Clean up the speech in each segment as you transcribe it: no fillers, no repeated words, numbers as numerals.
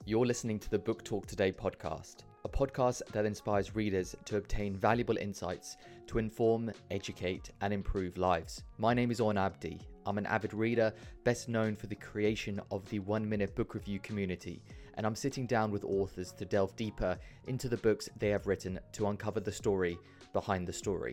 You're listening to the Book Talk Today podcast, a podcast that inspires readers to obtain valuable insights to inform, educate, and improve lives. My name is Orn Abdi. I'm an avid reader, best known for the creation of the 1 Minute Book Review community, and I'm sitting down with authors to delve deeper into the books they have written to uncover the story behind the story.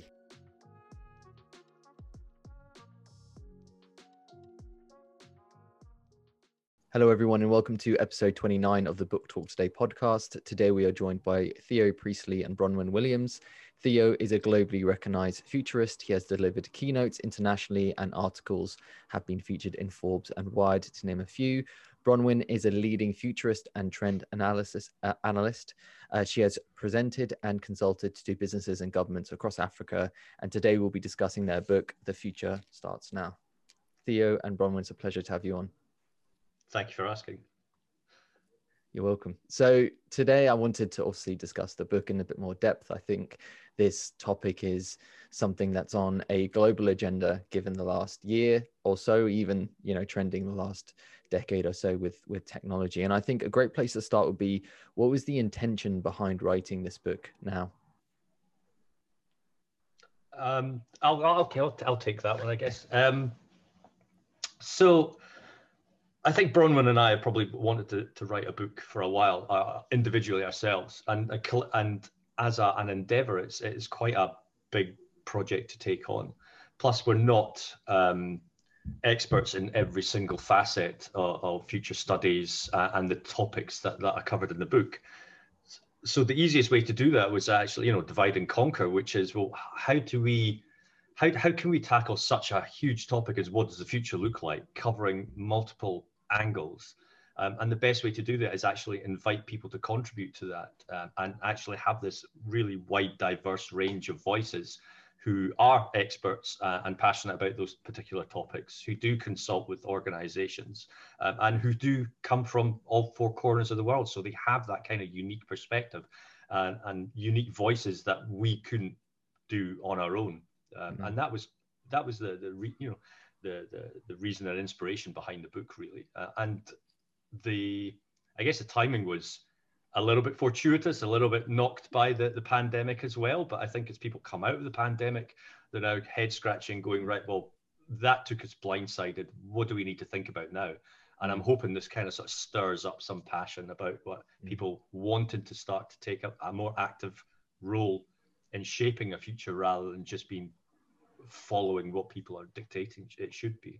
Hello everyone and welcome to episode 29 of the Book Talk Today podcast. Today we are joined by Theo Priestley and Bronwyn Williams. Theo is a globally recognized futurist. He has delivered keynotes internationally and articles have been featured in Forbes and Wired, to name a few. Bronwyn is a leading futurist and trend analyst. She has presented and consulted to businesses and governments across Africa, and today we'll be discussing their book, The Future Starts Now. Theo and Bronwyn, it's a pleasure to have you on. Thank you for asking. You're welcome. So today I wanted to obviously discuss the book in a bit more depth. I think this topic is something that's on a global agenda given the last year or so, even, trending the last decade or so with technology. And I think a great place to start would be, what was the intention behind writing this book now? I'll take that one, I guess. So I think Bronwyn and I probably wanted to write a book for a while, individually ourselves, and as an endeavor, it's quite a big project to take on. Plus, we're not experts in every single facet of future studies and the topics that are covered in the book. So the easiest way to do that was actually, divide and conquer, which is, well, how can we tackle such a huge topic as what does the future look like, covering multiple angles? And the best way to do that is actually invite people to contribute to that and actually have this really wide, diverse range of voices who are experts and passionate about those particular topics, who do consult with organizations and who do come from all four corners of the world. So they have that kind of unique perspective and unique voices that we couldn't do on our own. And that was the reason and inspiration behind the book, really. And I guess the timing was a little bit fortuitous, a little bit knocked by the pandemic as well. But I think as people come out of the pandemic, they're now head scratching, going, right, well, that took us blindsided. What do we need to think about now? And I'm hoping this kind of sort of stirs up some passion about what people wanted to start to take a more active role in shaping a future rather than just being following what people are dictating it should be.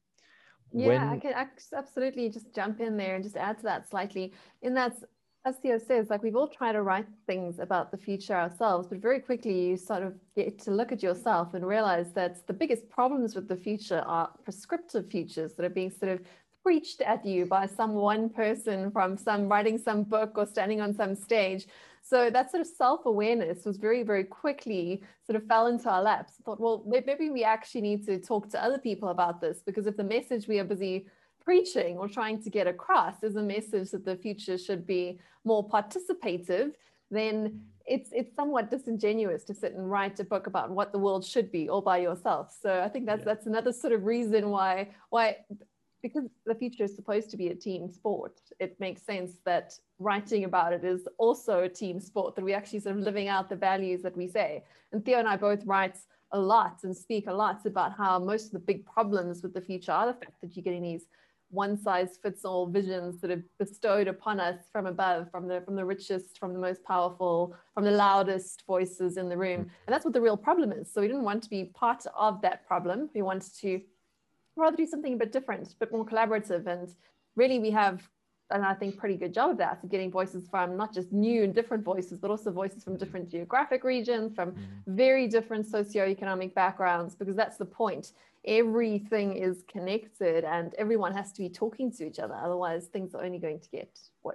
I can absolutely just jump in there and just add to that slightly. In that, as Theo says, like, we've all tried to write things about the future ourselves, but very quickly you sort of get to look at yourself and realize that the biggest problems with the future are prescriptive futures that are being sort of preached at you by some one person from writing some book or standing on some stage. So that sort of self-awareness was very, very quickly sort of fell into our laps. I thought, well, maybe we actually need to talk to other people about this, because if the message we are busy preaching or trying to get across is a message that the future should be more participative, then it's somewhat disingenuous to sit and write a book about what the world should be all by yourself. So I think that's another sort of reason why because the future is supposed to be a team sport, it makes sense that writing about it is also a team sport, that we actually sort of living out the values that we say. And Theo and I both write a lot and speak a lot about how most of the big problems with the future are the fact that you're getting these one-size-fits-all visions that are bestowed upon us from above, from the richest, from the most powerful, from the loudest voices in the room. And that's what the real problem is. So we didn't want to be part of that problem. We wanted to rather do something a bit different, a bit more collaborative. And really we have, and I think, pretty good job of that, of getting voices from not just new and different voices, but also voices from different geographic regions, from very different socioeconomic backgrounds, because that's the point. Everything is connected and everyone has to be talking to each other. Otherwise, things are only going to get worse.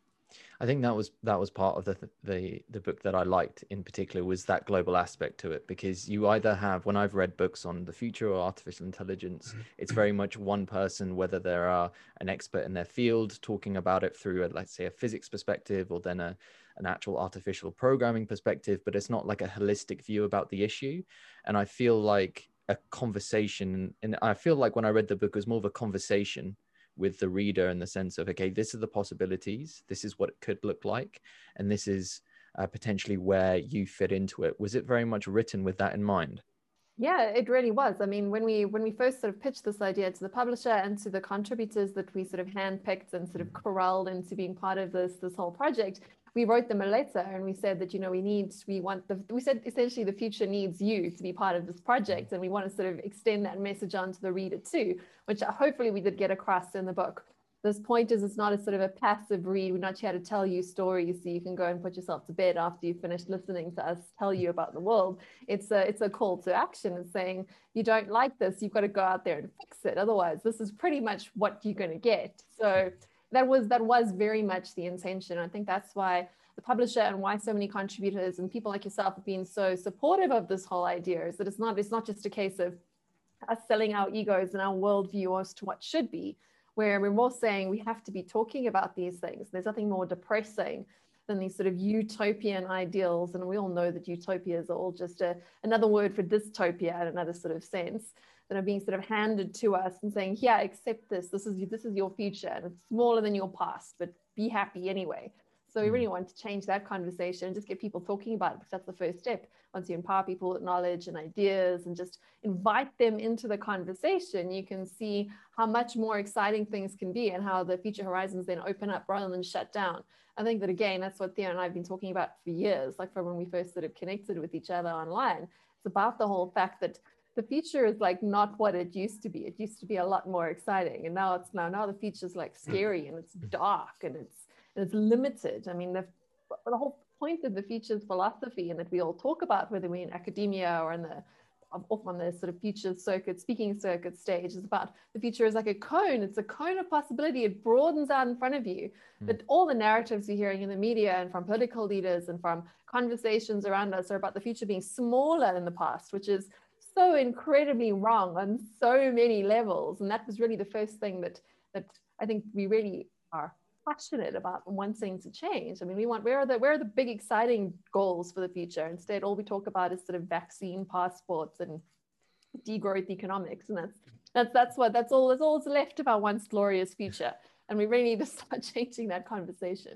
I think that was part of the book that I liked in particular, was that global aspect to it, because you either have, when I've read books on the future or artificial intelligence, it's very much one person, whether they are an expert in their field, talking about it through let's say a physics perspective, or then an actual artificial programming perspective, but it's not like a holistic view about the issue. And I feel like a conversation, and I feel like when I read the book, it was more of a conversation with the reader in the sense of, okay, this are the possibilities, this is what it could look like, and this is potentially where you fit into it. Was it very much written with that in mind? Yeah, it really was. I mean, when we first sort of pitched this idea to the publisher and to the contributors that we sort of handpicked and sort of corralled into being part of this whole project, we wrote them a letter and we said that, you know, we said essentially the future needs you to be part of this project, and we want to sort of extend that message on to the reader too, which hopefully we did get across in the book. This point is, it's not a sort of a passive read. We're not here to tell you stories so you can go and put yourself to bed after you've finished listening to us tell you about the world. It's a call to action. It's saying, you don't like this, you've got to go out there and fix it. Otherwise, this is pretty much what you're going to get. So that was very much the intention. I think that's why the publisher and why so many contributors and people like yourself have been so supportive of this whole idea, is that it's not just a case of us selling our egos and our worldview as to what should be, where we're more saying we have to be talking about these things. There's nothing more depressing than these sort of utopian ideals. And we all know that utopias are all just another word for dystopia in another sort of sense, that are being sort of handed to us and saying, yeah, accept this. This is your future, and it's smaller than your past, but be happy anyway. So we really want to change that conversation and just get people talking about it, because that's the first step. Once you empower people with knowledge and ideas and just invite them into the conversation, you can see how much more exciting things can be and how the future horizons then open up rather than shut down. I think that, again, that's what Theo and I have been talking about for years, like from when we first sort of connected with each other online. It's about the whole fact that the future is like not what it used to be. It used to be a lot more exciting. And now the future is like scary and it's dark and it's limited. I mean, the whole point of the futures philosophy, and that we all talk about, whether we're in academia or off on the sort of future speaking circuit stage, is about the future is like a cone. It's a cone of possibility. It broadens out in front of you. But all the narratives you're hearing in the media and from political leaders and from conversations around us are about the future being smaller than the past, which is so incredibly wrong on so many levels. And that was really the first thing that I think we really are passionate about wanting to change. I mean, where are the big exciting goals for the future? Instead, all we talk about is sort of vaccine passports and degrowth economics, and that's all that's left of our once glorious future. And we really need to start changing that conversation.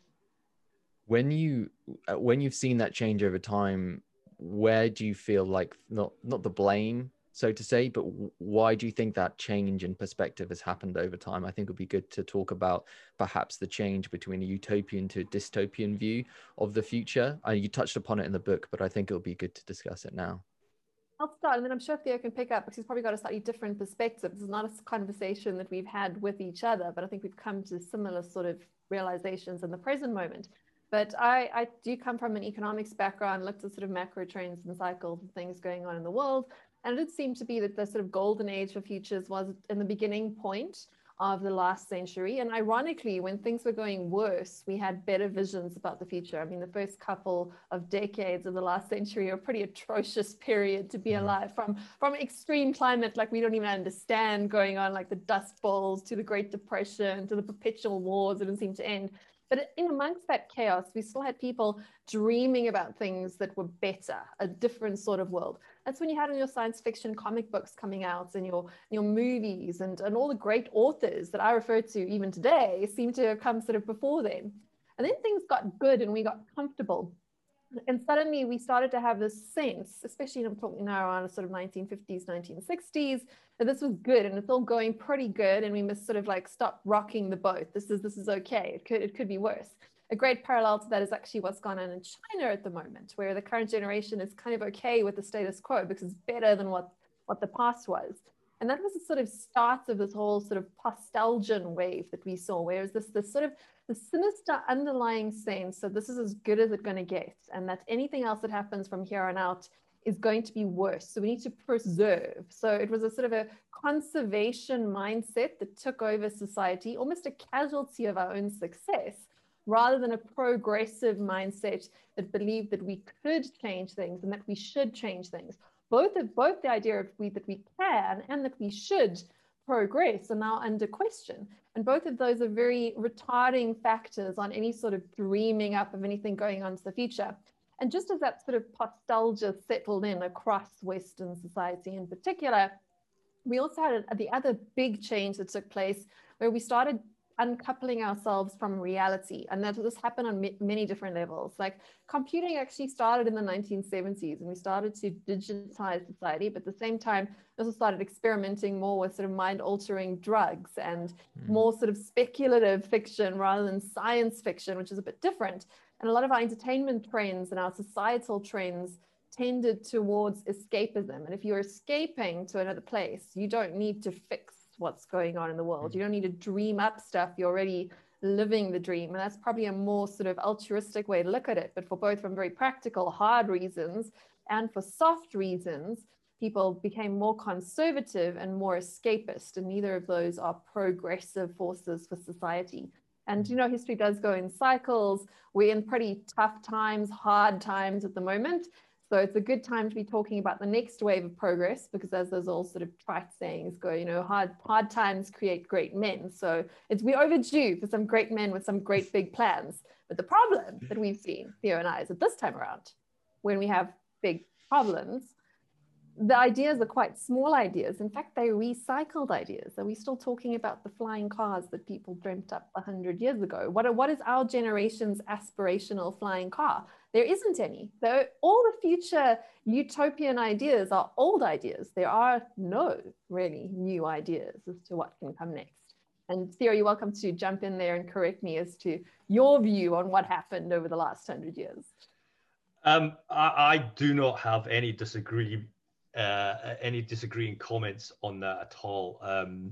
When you've seen that change over time, where do you feel like not the blame, so to say, but why do you think that change in perspective has happened over time? I think it would be good to talk about perhaps the change between a utopian to a dystopian view of the future. You touched upon it in the book, but I think it would be good to discuss it now. I'll start, and then I'm sure Theo can pick up, because he's probably got a slightly different perspective. This is not a conversation that we've had with each other, but I think we've come to similar sort of realizations in the present moment. But I do come from an economics background, looked at sort of macro trends and cycles and things going on in the world. And it did seem to be that the sort of golden age for futures was in the beginning point of the last century. And ironically, when things were going worse, we had better visions about the future. I mean, the first couple of decades of the last century are a pretty atrocious period to be alive, from extreme climate like we don't even understand going on, like the Dust Bowls, to the Great Depression, to the perpetual wars that didn't seem to end. But in amongst that chaos, we still had people dreaming about things that were better, a different sort of world. That's when you had all your science fiction comic books coming out, and your movies, and all the great authors that I refer to even today seem to have come sort of before them. And then things got good and we got comfortable. And suddenly we started to have this sense, especially I'm talking now around sort of 1950s, 1960s, that this was good and it's all going pretty good, and we must sort of like stop rocking the boat. This is okay. It could be worse. A great parallel to that is actually what's gone on in China at the moment, where the current generation is kind of okay with the status quo because it's better than what the past was. And that was the sort of start of this whole sort of postalgian wave that we saw, where it was this sort of the sinister underlying sense that this is as good as it's going to get, and that anything else that happens from here on out is going to be worse. So we need to preserve. So it was a sort of a conservation mindset that took over society, almost a casualty of our own success, rather than a progressive mindset that believed that we could change things and that we should change things. Both the idea of that we can and that we should progress are now under question. And both of those are very retarding factors on any sort of dreaming up of anything going on to the future. And just as that sort of nostalgia settled in across Western society in particular, we also had the other big change that took place where we started uncoupling ourselves from reality. And that this happened on many different levels. Like computing actually started in the 1970s, and we started to digitize society, but at the same time, we also started experimenting more with sort of mind-altering drugs and more sort of speculative fiction rather than science fiction, which is a bit different. And a lot of our entertainment trends and our societal trends tended towards escapism. And if you're escaping to another place, you don't need to fix what's going on in the world. You don't need to dream up stuff. You're already living the dream. And that's probably a more sort of altruistic way to look at it. But for both from very practical, hard reasons and for soft reasons, people became more conservative and more escapist. And neither of those are progressive forces for society. And, you know, history does go in cycles. We're in pretty tough times, hard times at the moment. So it's a good time to be talking about the next wave of progress, because as those all sort of trite sayings go, you know, hard times create great men. So we're overdue for some great men with some great big plans. But the problem that we've seen, Theo and I, is that this time around, when we have big problems, the ideas are quite small ideas. In fact, they're recycled ideas. Are we still talking about the flying cars that people dreamt up 100 years ago? What is our generation's aspirational flying car? There isn't any. All the future utopian ideas are old ideas. There are no really new ideas as to what can come next. And Theo, you're welcome to jump in there and correct me as to your view on what happened over the last 100 years. I do not have any disagreeing comments on that at all.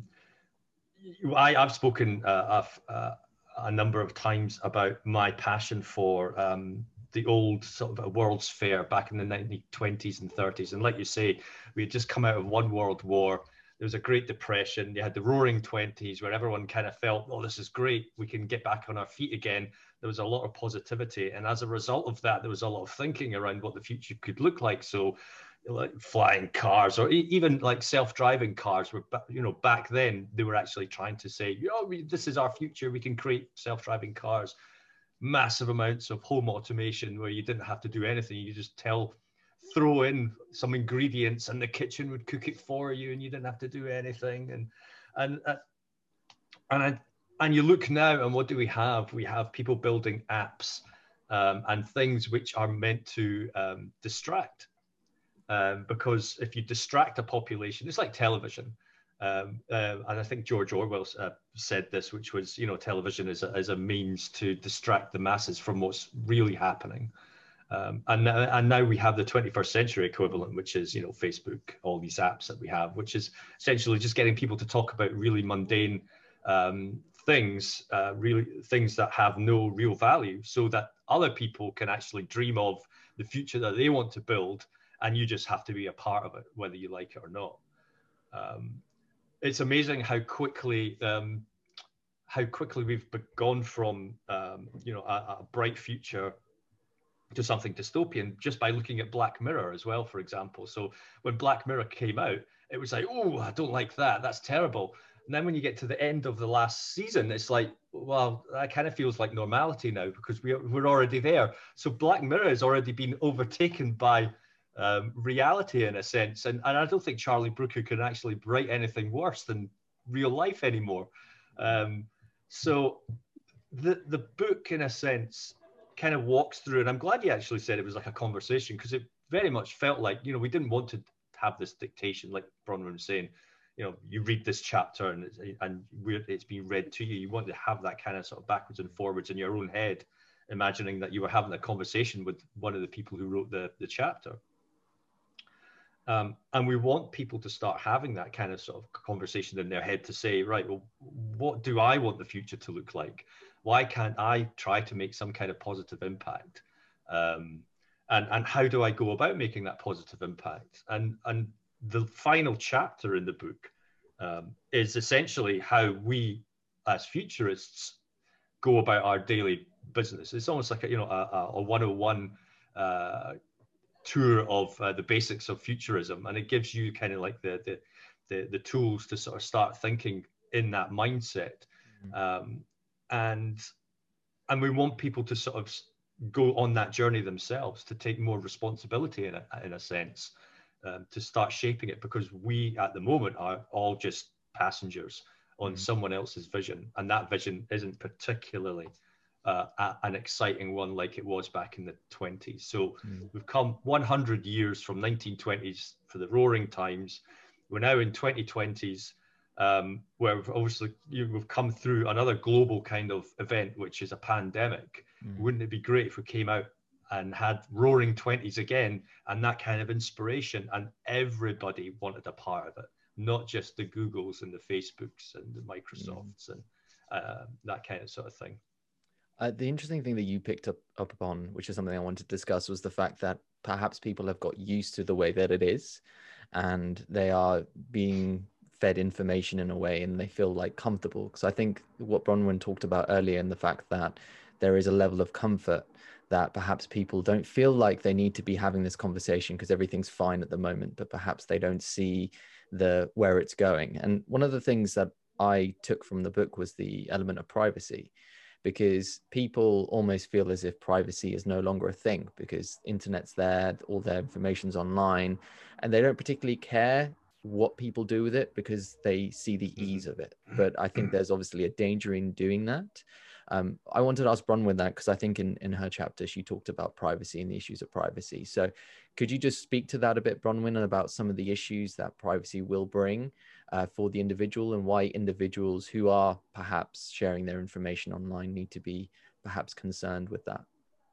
I've spoken a number of times about my passion for the old sort of World's Fair back in the 1920s and 30s. And like you say, we had just come out of one world war. There was a Great Depression. You had the Roaring Twenties, where everyone kind of felt, oh, this is great. We can get back on our feet again. There was a lot of positivity. And as a result of that, there was a lot of thinking around what the future could look like. So like flying cars, or even like self-driving cars, were, you know, back then they were actually trying to say, oh, this is our future. We can create self-driving cars. Massive amounts of home automation where you didn't have to do anything. You just throw in some ingredients and the kitchen would cook it for you, and you didn't have to do anything. And you look now, and what do we have? We have people building apps and things which are meant to distract. Because if you distract a population, it's like television. And I think George Orwell said this, which was, you know, television is a means to distract the masses from what's really happening. And now we have the 21st century equivalent, which is, you know, Facebook, all these apps that we have, which is essentially just getting people to talk about really mundane things, really things that have no real value, so that other people can actually dream of the future that they want to build, and you just have to be a part of it, whether you like it or not. It's amazing how quickly we've gone from you know, a bright future to something dystopian just by looking at Black Mirror as well, for example. So when Black Mirror came out, it was like, oh, I don't like that. That's terrible. And then when you get to the end of the last season, it's like, well, that kind of feels like normality now, because we're already there. So Black Mirror has already been overtaken by reality in a sense. And I don't think Charlie Brooker can actually write anything worse than real life anymore. So the book, in a sense, kind of walks through, and I'm glad you actually said it was like a conversation, because it very much felt like, you know, we didn't want to have this dictation, like Bronwyn was saying, you know, you read this chapter and it's being read to you. You want to have that kind of sort of backwards and forwards in your own head, imagining that you were having a conversation with one of the people who wrote the chapter. And we want people to start having that kind of sort of conversation in their head to say, right, well, what do I want the future to look like? Why can't I try to make some kind of positive impact? And how do I go about making that positive impact? And the final chapter in the book is essentially how we, as futurists, go about our daily business. It's almost like a 101 tour of the basics of futurism, and it gives you kind of like the tools to sort of start thinking in that mindset. And we want people to sort of go on that journey themselves, to take more responsibility in a sense, to start shaping it, because we at the moment are all just passengers, on someone else's vision, and that vision isn't particularly an exciting one like it was back in the 20s. So we've come 100 years from 1920s for the roaring times. We're now in 2020s, where we've come through another global kind of event, which is a pandemic. Wouldn't it be great if we came out and had roaring 20s again, and that kind of inspiration, and everybody wanted a part of it, not just the Googles and the Facebooks and the Microsofts and that kind of sort of thing. The interesting thing that you picked up upon, which is something I wanted to discuss, was the fact that perhaps people have got used to the way that it is, and they are being fed information in a way and they feel like comfortable. Because I think what Bronwyn talked about earlier, and the fact that there is a level of comfort that perhaps people don't feel like they need to be having this conversation because everything's fine at the moment, but perhaps they don't see where it's going. And one of the things that I took from the book was the element of privacy, because people almost feel as if privacy is no longer a thing because internet's there, all their information's online, and they don't particularly care what people do with it because they see the ease of it. But I think there's obviously a danger in doing that. I wanted to ask Bronwyn that because I think in her chapter, she talked about privacy and the issues of privacy. So could you just speak to that a bit, Bronwyn, and about some of the issues that privacy will bring for the individual, and why individuals who are perhaps sharing their information online need to be perhaps concerned with that?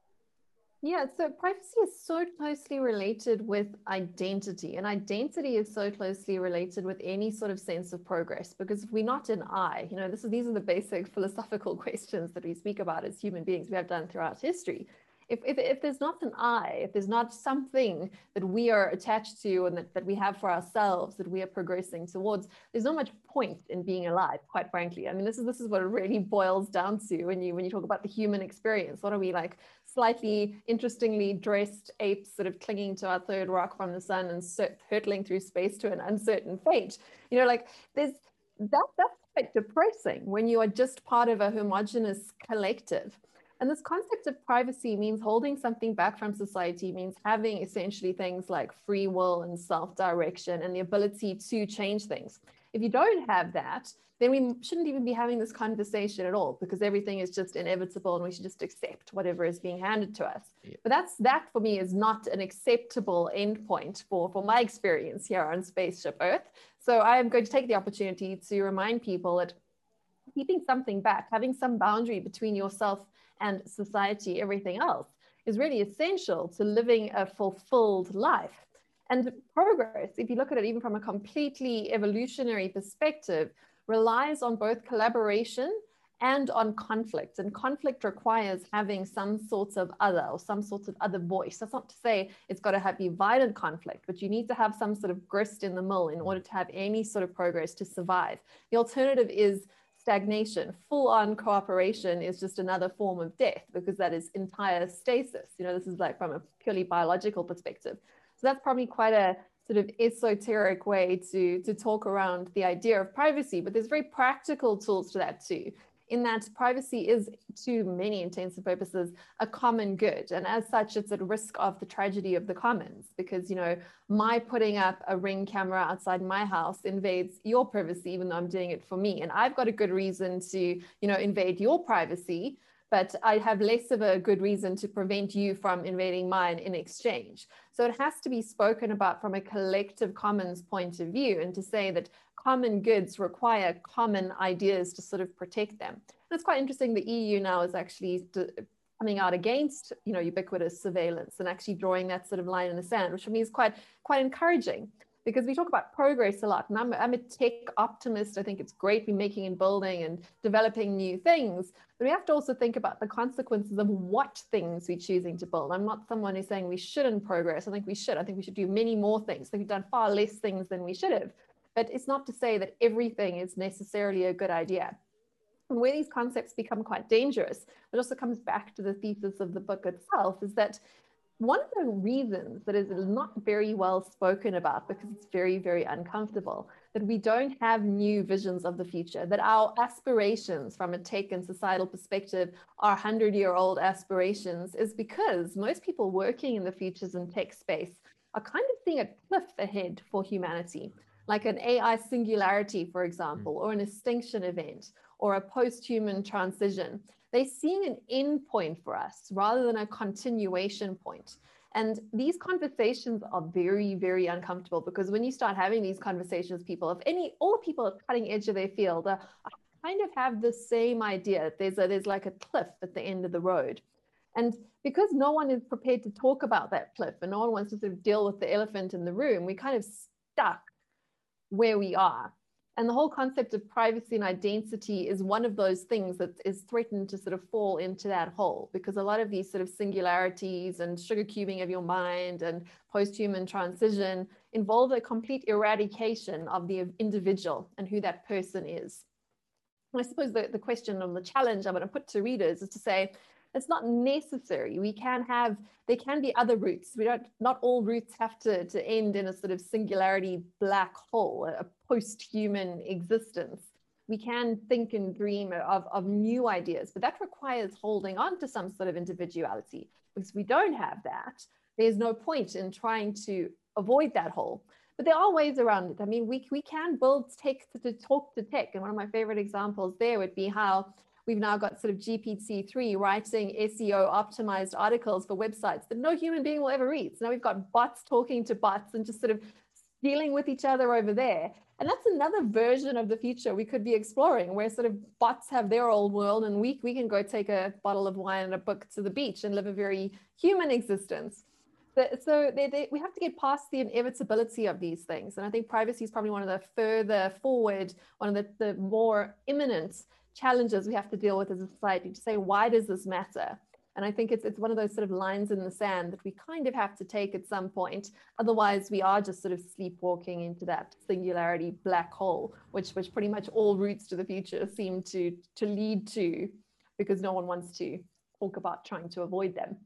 Yeah, so privacy is so closely related with identity, and identity is so closely related with any sort of sense of progress, because if we're not an I, these are the basic philosophical questions that we speak about as human beings, we have done throughout history. If there's not an I, if there's not something that we are attached to and that we have for ourselves, that we are progressing towards, there's not much point in being alive, quite frankly. I mean, this is what it really boils down to when you talk about the human experience. What are we, like slightly interestingly dressed apes sort of clinging to our third rock from the sun and hurtling through space to an uncertain fate? That's quite depressing when you are just part of a homogenous collective. And this concept of privacy means holding something back from society, means having essentially things like free will and self-direction and the ability to change things. If you don't have that, then we shouldn't even be having this conversation at all, because everything is just inevitable and we should just accept whatever is being handed to us. Yeah. But that for me is not an acceptable endpoint for my experience here on Spaceship Earth. So I am going to take the opportunity to remind people that keeping something back, having some boundary between yourself and society, everything else, is really essential to living a fulfilled life. And progress, if you look at it even from a completely evolutionary perspective, relies on both collaboration and on conflict. And conflict requires having some sorts of other or some sort of other voice. That's not to say it's got to be violent conflict, but you need to have some sort of grist in the mill in order to have any sort of progress to survive. The alternative is stagnation. Full-on cooperation is just another form of death, because that is entire stasis. This is like from a purely biological perspective. So that's probably quite a sort of esoteric way to talk around the idea of privacy, but there's very practical tools to that too, in that privacy is, to many intents and purposes, a common good. And as such, it's at risk of the tragedy of the commons, because, my putting up a Ring camera outside my house invades your privacy, even though I'm doing it for me. And I've got a good reason to, invade your privacy, but I have less of a good reason to prevent you from invading mine in exchange. So it has to be spoken about from a collective commons point of view, and to say that common goods require common ideas to sort of protect them. And it's quite interesting, the EU now is actually coming out against, ubiquitous surveillance and actually drawing that sort of line in the sand, which for me is quite encouraging. Because we talk about progress a lot, and I'm a tech optimist. I think it's great we're making and building and developing new things, but we have to also think about the consequences of what things we're choosing to build. I'm not someone who's saying we shouldn't progress. I think we should. I think we should do many more things. I think we've done far less things than we should have. But it's not to say that everything is necessarily a good idea. And where these concepts become quite dangerous, it also comes back to the thesis of the book itself, is that one of the reasons that is not very well spoken about, because it's very, very uncomfortable, that we don't have new visions of the future, that our aspirations from a tech and societal perspective are 100-year-old aspirations, is because most people working in the futures and tech space are kind of seeing a cliff ahead for humanity. like an AI singularity, for example, or an extinction event, or a post-human transition. They seem an end point for us rather than a continuation point. And these conversations are very, very uncomfortable, because when you start having these conversations, people, all people at the cutting edge of their field are kind of have the same idea. There's like a cliff at the end of the road. And because no one is prepared to talk about that cliff and no one wants to sort of deal with the elephant in the room, we kind of stuck where we are. And the whole concept of privacy and identity is one of those things that is threatened to sort of fall into that hole, because a lot of these sort of singularities and sugar cubing of your mind and post-human transition involve a complete eradication of the individual and who that person is. And I suppose the question or the challenge I want to put to readers is to say, it's not necessary. There can be other routes. Not all routes have to end in a sort of singularity black hole, a post-human existence. We can think and dream of new ideas, but that requires holding on to some sort of individuality. Because if we don't have that, there's no point in trying to avoid that hole. But there are ways around it. I mean, we can build tech to talk to tech. And one of my favorite examples there would be how we've now got sort of GPT-3 writing SEO optimized articles for websites that no human being will ever read. So now we've got bots talking to bots and just sort of dealing with each other over there. And that's another version of the future we could be exploring, where sort of bots have their old world and we can go take a bottle of wine and a book to the beach and live a very human existence. So we have to get past the inevitability of these things. And I think privacy is probably one of the further forward, one of the more imminent challenges we have to deal with as a society, to say, why does this matter? And I think it's one of those sort of lines in the sand that we kind of have to take at some point. Otherwise, we are just sort of sleepwalking into that singularity black hole, which pretty much all routes to the future seem to lead to, because no one wants to talk about trying to avoid them.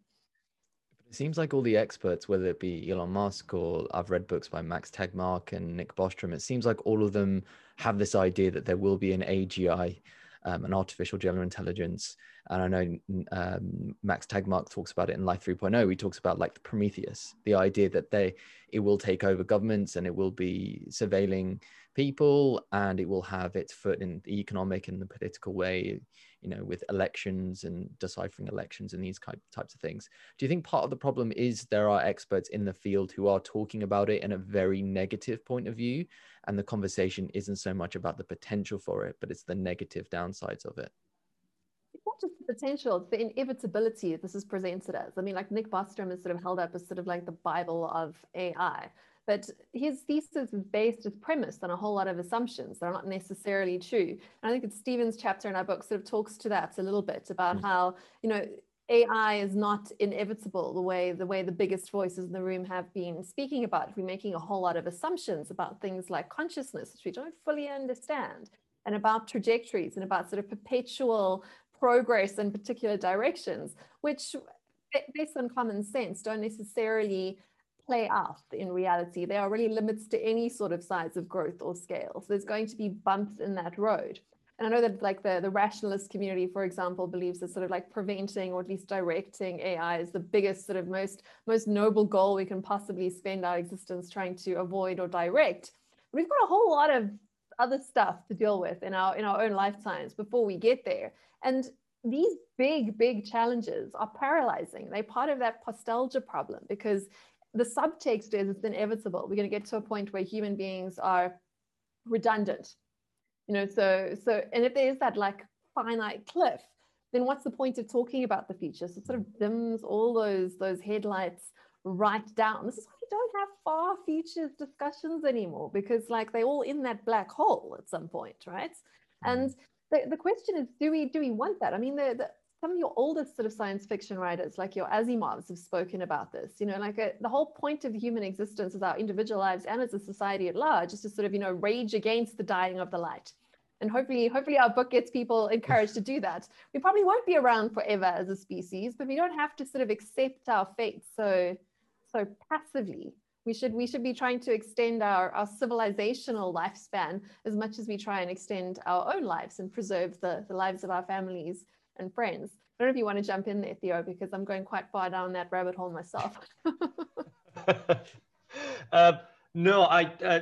It seems like all the experts, whether it be Elon Musk or I've read books by Max Tegmark and Nick Bostrom, it seems like all of them have this idea that there will be an AGI, an artificial general intelligence. And I know Max Tegmark talks about it in Life 3.0. He talks about like the Prometheus, the idea that it will take over governments and it will be surveilling people and it will have its foot in the economic and the political way, you know, with elections and deciphering elections and these types of things. Do you think part of the problem is there are experts in the field who are talking about it in a very negative point of view, and the conversation isn't so much about the potential for it, but it's the negative downsides of it? It's not just the potential, it's the inevitability this is presented as. I mean, like Nick Bostrom is sort of held up as sort of like the Bible of AI. But his thesis is based, is premised on a whole lot of assumptions that are not necessarily true. And I think it's Stephen's chapter in our book sort of talks to that a little bit about how, you know, AI is not inevitable the way the biggest voices in the room have been speaking about. We're making a whole lot of assumptions about things like consciousness, which we don't fully understand, and about trajectories and about sort of perpetual progress in particular directions, which based on common sense don't necessarily play out in reality. There are really limits to any sort of size of growth or scale. So there's going to be bumps in that road. And I know that like the rationalist community, for example, believes that sort of like preventing or at least directing AI is the biggest sort of most noble goal we can possibly spend our existence trying to avoid or direct. But we've got a whole lot of other stuff to deal with in our own lifetimes before we get there. And these big challenges are paralyzing. They're part of that nostalgia problem, because the subtext is it's inevitable. We're going to get to a point where human beings are redundant, you know. So and if there is that like finite cliff, then what's the point of talking about the future? So it sort of dims all those headlights right down. This is why we don't have far futures discussions anymore, because like they're all in that black hole at some point, right? And the question is, do we want that? I mean, some of your oldest sort of science fiction writers, like your Asimovs, have spoken about this. You know, like the whole point of human existence as our individual lives and as a society at large is to sort of, you know, rage against the dying of the light. And hopefully our book gets people encouraged to do that. We probably won't be around forever as a species, but we don't have to sort of accept our fate so passively. We should be trying to extend our civilizational lifespan as much as we try and extend our own lives and preserve the lives of our families and friends. I don't know if you want to jump in there, Theo, because I'm going quite far down that rabbit hole myself. No,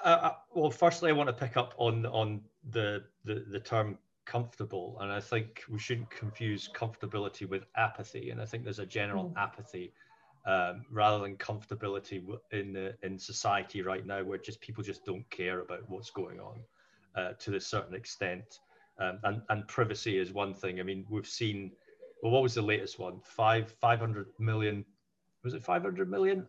Well, firstly, I want to pick up on the term comfortable, and I think we shouldn't confuse comfortability with apathy. And I think there's a general apathy rather than comfortability in society right now, where people just don't care about what's going on to a certain extent. And privacy is one thing. I mean, we've seen. Well, what was the latest one? 500 million. Was it 500 million?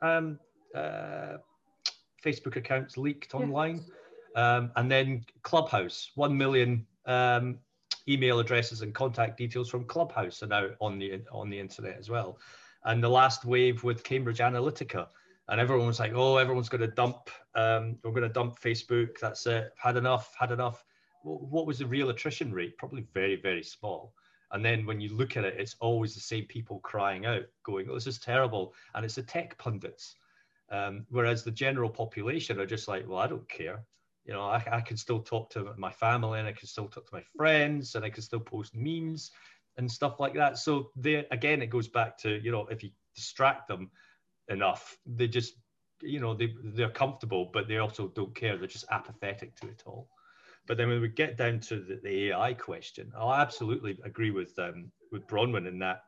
Facebook accounts leaked online. And then Clubhouse, 1 million email addresses and contact details from Clubhouse are now on the internet as well. And the last wave with Cambridge Analytica, and everyone was like, oh, everyone's going to dump, we're going to dump Facebook. That's it. Had enough. Well, what was the real attrition rate? Probably very, very small. And then when you look at it, it's always the same people crying out, going, oh, this is terrible. And it's the tech pundits. Whereas the general population are just like, well, I don't care. You know, I can still talk to my family, and I can still talk to my friends, and I can still post memes and stuff like that. So again, it goes back to, you know, if you distract them enough, they just, you know, they're comfortable, but they also don't care. They're just apathetic to it all. But then when we get down to the AI question, I absolutely agree with Bronwyn in that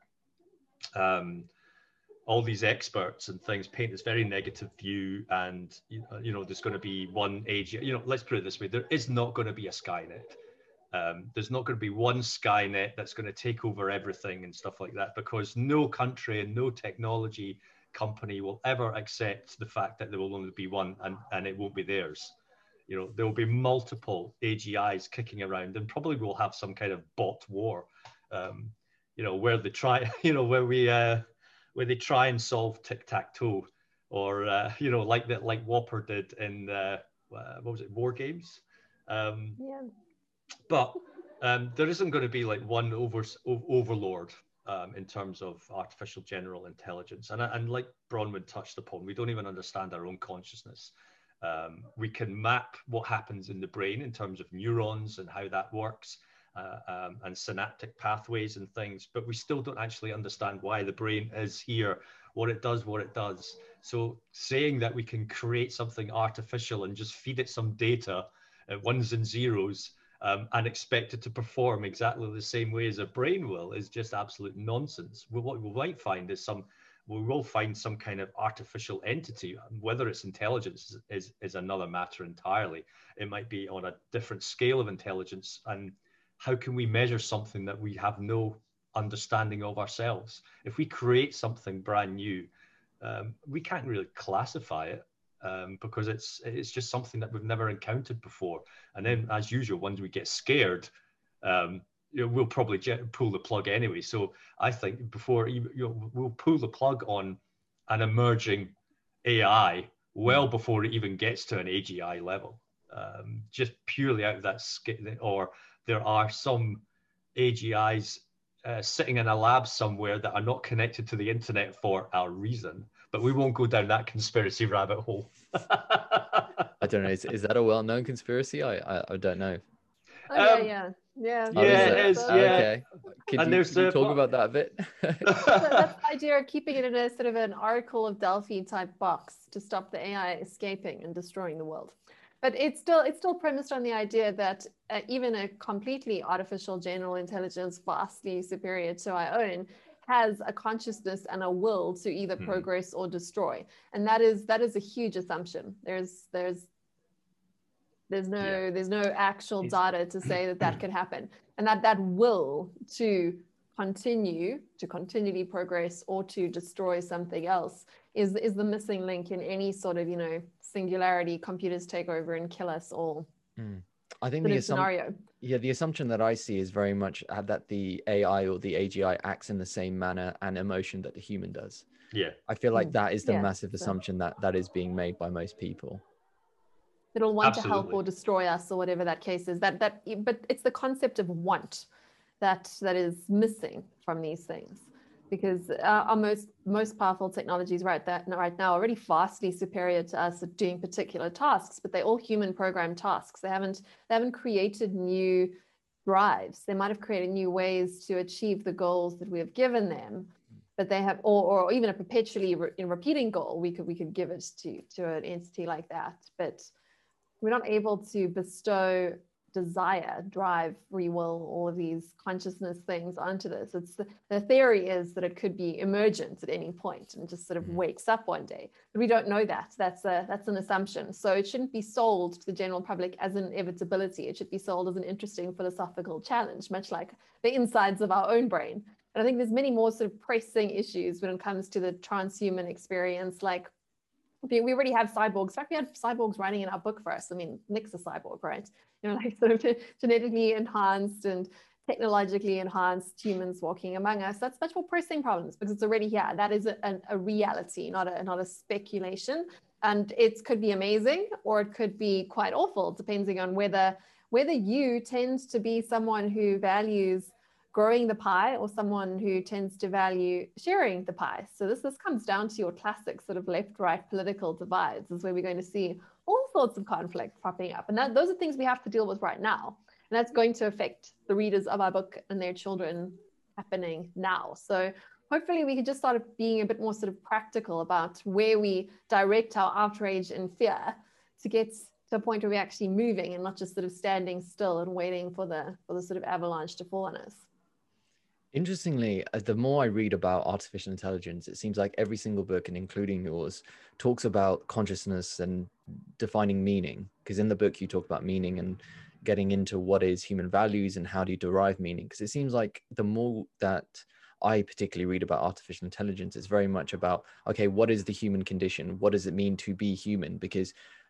all these experts and things paint this very negative view, and you know there's going to be one age. You know, let's put it this way: there is not going to be a Skynet. There's not going to be one Skynet that's going to take over everything and stuff like that, because no country and no technology company will ever accept the fact that there will only be one, and it won't be theirs. You know, there will be multiple AGIs kicking around, and probably we'll have some kind of bot war. You know, where they try, you know, where they try and solve tic-tac-toe, or you know, like Whopper did in what was it, War Games? But there isn't going to be like one overlord in terms of artificial general intelligence. And like Bronwyn touched upon, we don't even understand our own consciousness. We can map what happens in the brain in terms of neurons and how that works. And synaptic pathways and things, but we still don't actually understand why the brain is here, what it does. So saying that we can create something artificial and just feed it some data, ones and zeros, and expect it to perform exactly the same way as a brain will is just absolute nonsense. What we might find is we will find some kind of artificial entity. Whether it's intelligence is another matter entirely. It might be on a different scale of intelligence, and how can we measure something that we have no understanding of ourselves? If we create something brand new, we can't really classify it because it's just something that we've never encountered before. And then, as usual, once we get scared, we'll probably pull the plug anyway. So I think we'll pull the plug on an emerging AI well before it even gets to an AGI level, just purely out of that or there are some AGIs sitting in a lab somewhere that are not connected to the internet for a reason, but we won't go down that conspiracy rabbit hole. I don't know. Is that a well-known conspiracy? I don't know. Oh, yeah. It is. Okay. Can you talk about that a bit? That's the idea of keeping it in a sort of an Oracle of Delphi type box to stop the AI escaping and destroying the world. But it's still premised on the idea that even a completely artificial general intelligence, vastly superior to our own, has a consciousness and a will to either progress or destroy. And that is a huge assumption. There's no actual data to say that could happen, and that will to continually progress or to destroy something else is the missing link in any sort of, you know, singularity, computers take over and kill us all. I think the assumption that I see is very much that the AI or the AGI acts in the same manner and emotion that the human does. Yeah, I feel like that is the massive assumption that is being made by most people. It'll want to help or destroy us, or whatever that case is. But it's the concept of want that is missing from these things, because our most powerful technologies right now are already vastly superior to us at doing particular tasks, but they're all human programmed tasks. They haven't created new drives. They might have created new ways to achieve the goals that we have given them, but they have, or even a perpetually repeating goal. We could give it to an entity like that, but we're not able to bestow desire, drive, free will, all of these consciousness things onto this. It's the theory is that it could be emergent at any point and just sort of wakes up one day. But we don't know that. That's an assumption. So it shouldn't be sold to the general public as an inevitability. It should be sold as an interesting philosophical challenge, much like the insides of our own brain. And I think there's many more sort of pressing issues when it comes to the transhuman experience, like we already have cyborgs. In fact, we had cyborgs writing in our book for us. I mean, Nick's a cyborg, right? You know, like sort of genetically enhanced and technologically enhanced humans walking among us. That's much more pressing problems because it's already here. That is a reality, not a speculation. And it could be amazing or it could be quite awful, depending on whether you tend to be someone who values growing the pie or someone who tends to value sharing the pie. So this comes down to your classic sort of left-right political divides, is where we're going to see all sorts of conflict popping up. And those are things we have to deal with right now. And that's going to affect the readers of our book and their children happening now. So hopefully we can just start being a bit more sort of practical about where we direct our outrage and fear to get to a point where we're actually moving and not just sort of standing still and waiting for the sort of avalanche to fall on us. Interestingly, the more I read about artificial intelligence, it seems like every single book, and including yours, talks about consciousness and defining meaning. Because in the book, you talk about meaning and getting into what is human values and how do you derive meaning. Because it seems like the more that I particularly read about artificial intelligence, it's very much about, okay, what is the human condition? What does it mean to be human? Because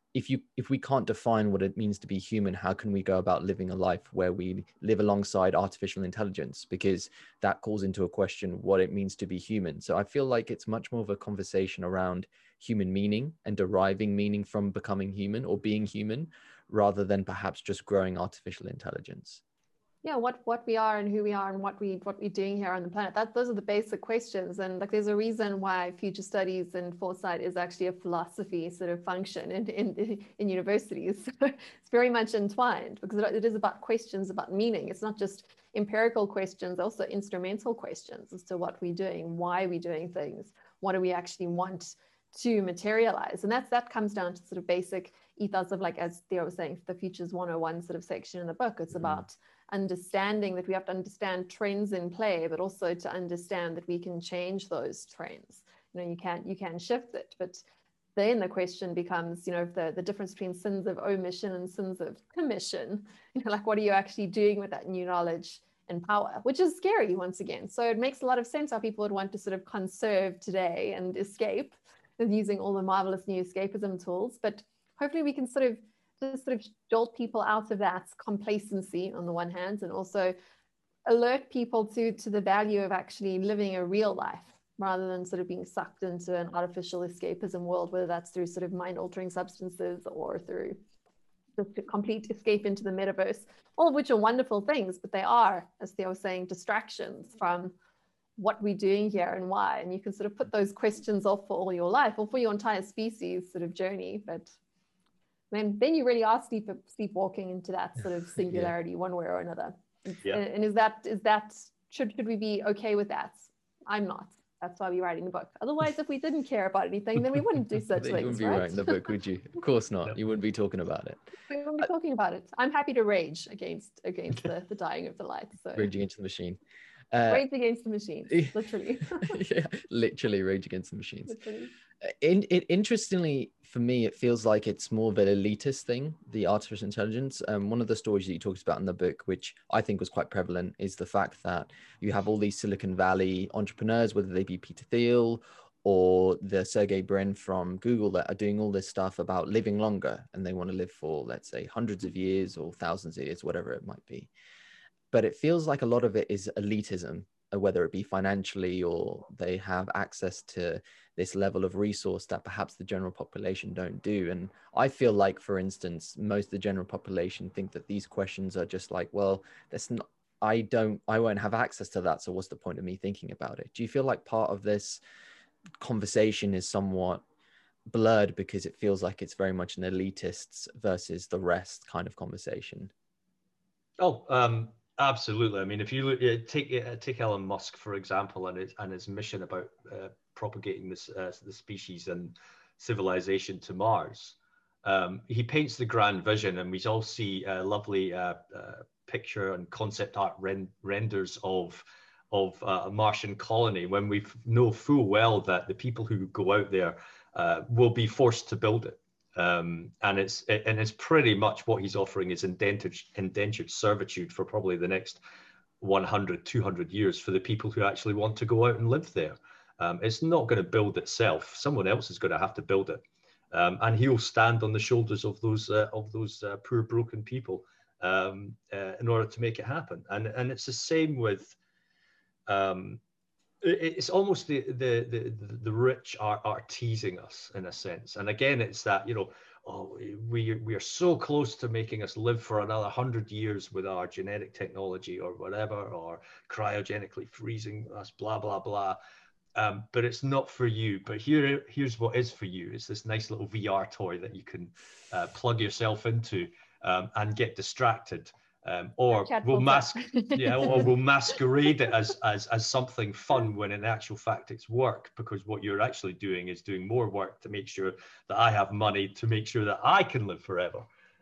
if we can't define what it means to be human, how can we go about living a life where we live alongside artificial intelligence? Because that calls into a question what it means to be human. So I feel like it's much more of a conversation around human meaning and deriving meaning from becoming human or being human, rather than perhaps just growing artificial intelligence. Yeah, what we are and who we are and what we're doing here on the planet. Those are the basic questions. And like there's a reason why future studies and foresight is actually a philosophy sort of function in universities. It's very much entwined because it is about questions about meaning. It's not just empirical questions, also instrumental questions as to what we're doing, why are we doing things, what do we actually want to materialize. And that comes down to sort of basic ethos of, like, as Theo was saying, the Futures 101 sort of section in the book. It's about understanding that we have to understand trends in play, but also to understand that we can change those trends. You know, you can shift it, but then the question becomes, you know, the difference between sins of omission and sins of commission. You know, like, what are you actually doing with that new knowledge and power, which is scary once again. So it makes a lot of sense how people would want to sort of conserve today and escape using all the marvelous new escapism tools. But hopefully we can sort of jolt people out of that complacency on the one hand, and also alert people to the value of actually living a real life rather than sort of being sucked into an artificial escapism world, whether that's through sort of mind-altering substances or through just a complete escape into the metaverse, all of which are wonderful things, but they are, as Theo was saying, distractions from what we're doing here and why. And you can sort of put those questions off for all your life or for your entire species sort of journey, but then you really are sleepwalking into that sort of singularity one way or another. And is that should we be okay with that? I'm not. That's why we're writing the book. Otherwise, if we didn't care about anything, then we wouldn't do such things. You wouldn't be writing the book, would you? Of course not. No. You wouldn't be talking about it. We wouldn't be talking about it. I'm happy to rage against the dying of the light. So rage against the machine. Rage against the machines, literally. Yeah, literally rage against the machines. Interestingly, for me, it feels like it's more of an elitist thing, the artificial intelligence. One of the stories that you talked about in the book, which I think was quite prevalent, is the fact that you have all these Silicon Valley entrepreneurs, whether they be Peter Thiel or the Sergey Brin from Google, that are doing all this stuff about living longer, and they want to live for, let's say, hundreds of years or thousands of years, whatever it might be. But it feels like a lot of it is elitism, whether it be financially or they have access to this level of resource that perhaps the general population don't do. And I feel like, for instance, most of the general population think that these questions are just like, well, that's not, I won't have access to that, so what's the point of me thinking about it? Do you feel like part of this conversation is somewhat blurred because it feels like it's very much an elitists versus the rest kind of conversation? Absolutely. I mean, if you take Elon Musk, for example, and his mission about propagating the species and civilization to Mars, He paints the grand vision, and we all see a lovely picture and concept art renders of a Martian colony, when we know full well that the people who go out there will be forced to build it. And it's pretty much what he's offering is indentured servitude for probably the next 100, 200 years for the people who actually want to go out and live there. It's not going to build itself. Someone else is going to have to build it. And he'll stand on the shoulders of those poor, broken people in order to make it happen. And it's the same with, it's almost the rich are teasing us in a sense. And again, it's that, oh, we are so close to making us live for another 100 years with our genetic technology or whatever, or cryogenically freezing us, blah, blah, blah. But it's not for you. But here's what is for you. It's this nice little VR toy that you can plug yourself into and get distracted. Or we'll masquerade it as something fun, when in actual fact it's work, because what you're actually doing is doing more work to make sure that I have money to make sure that I can live forever.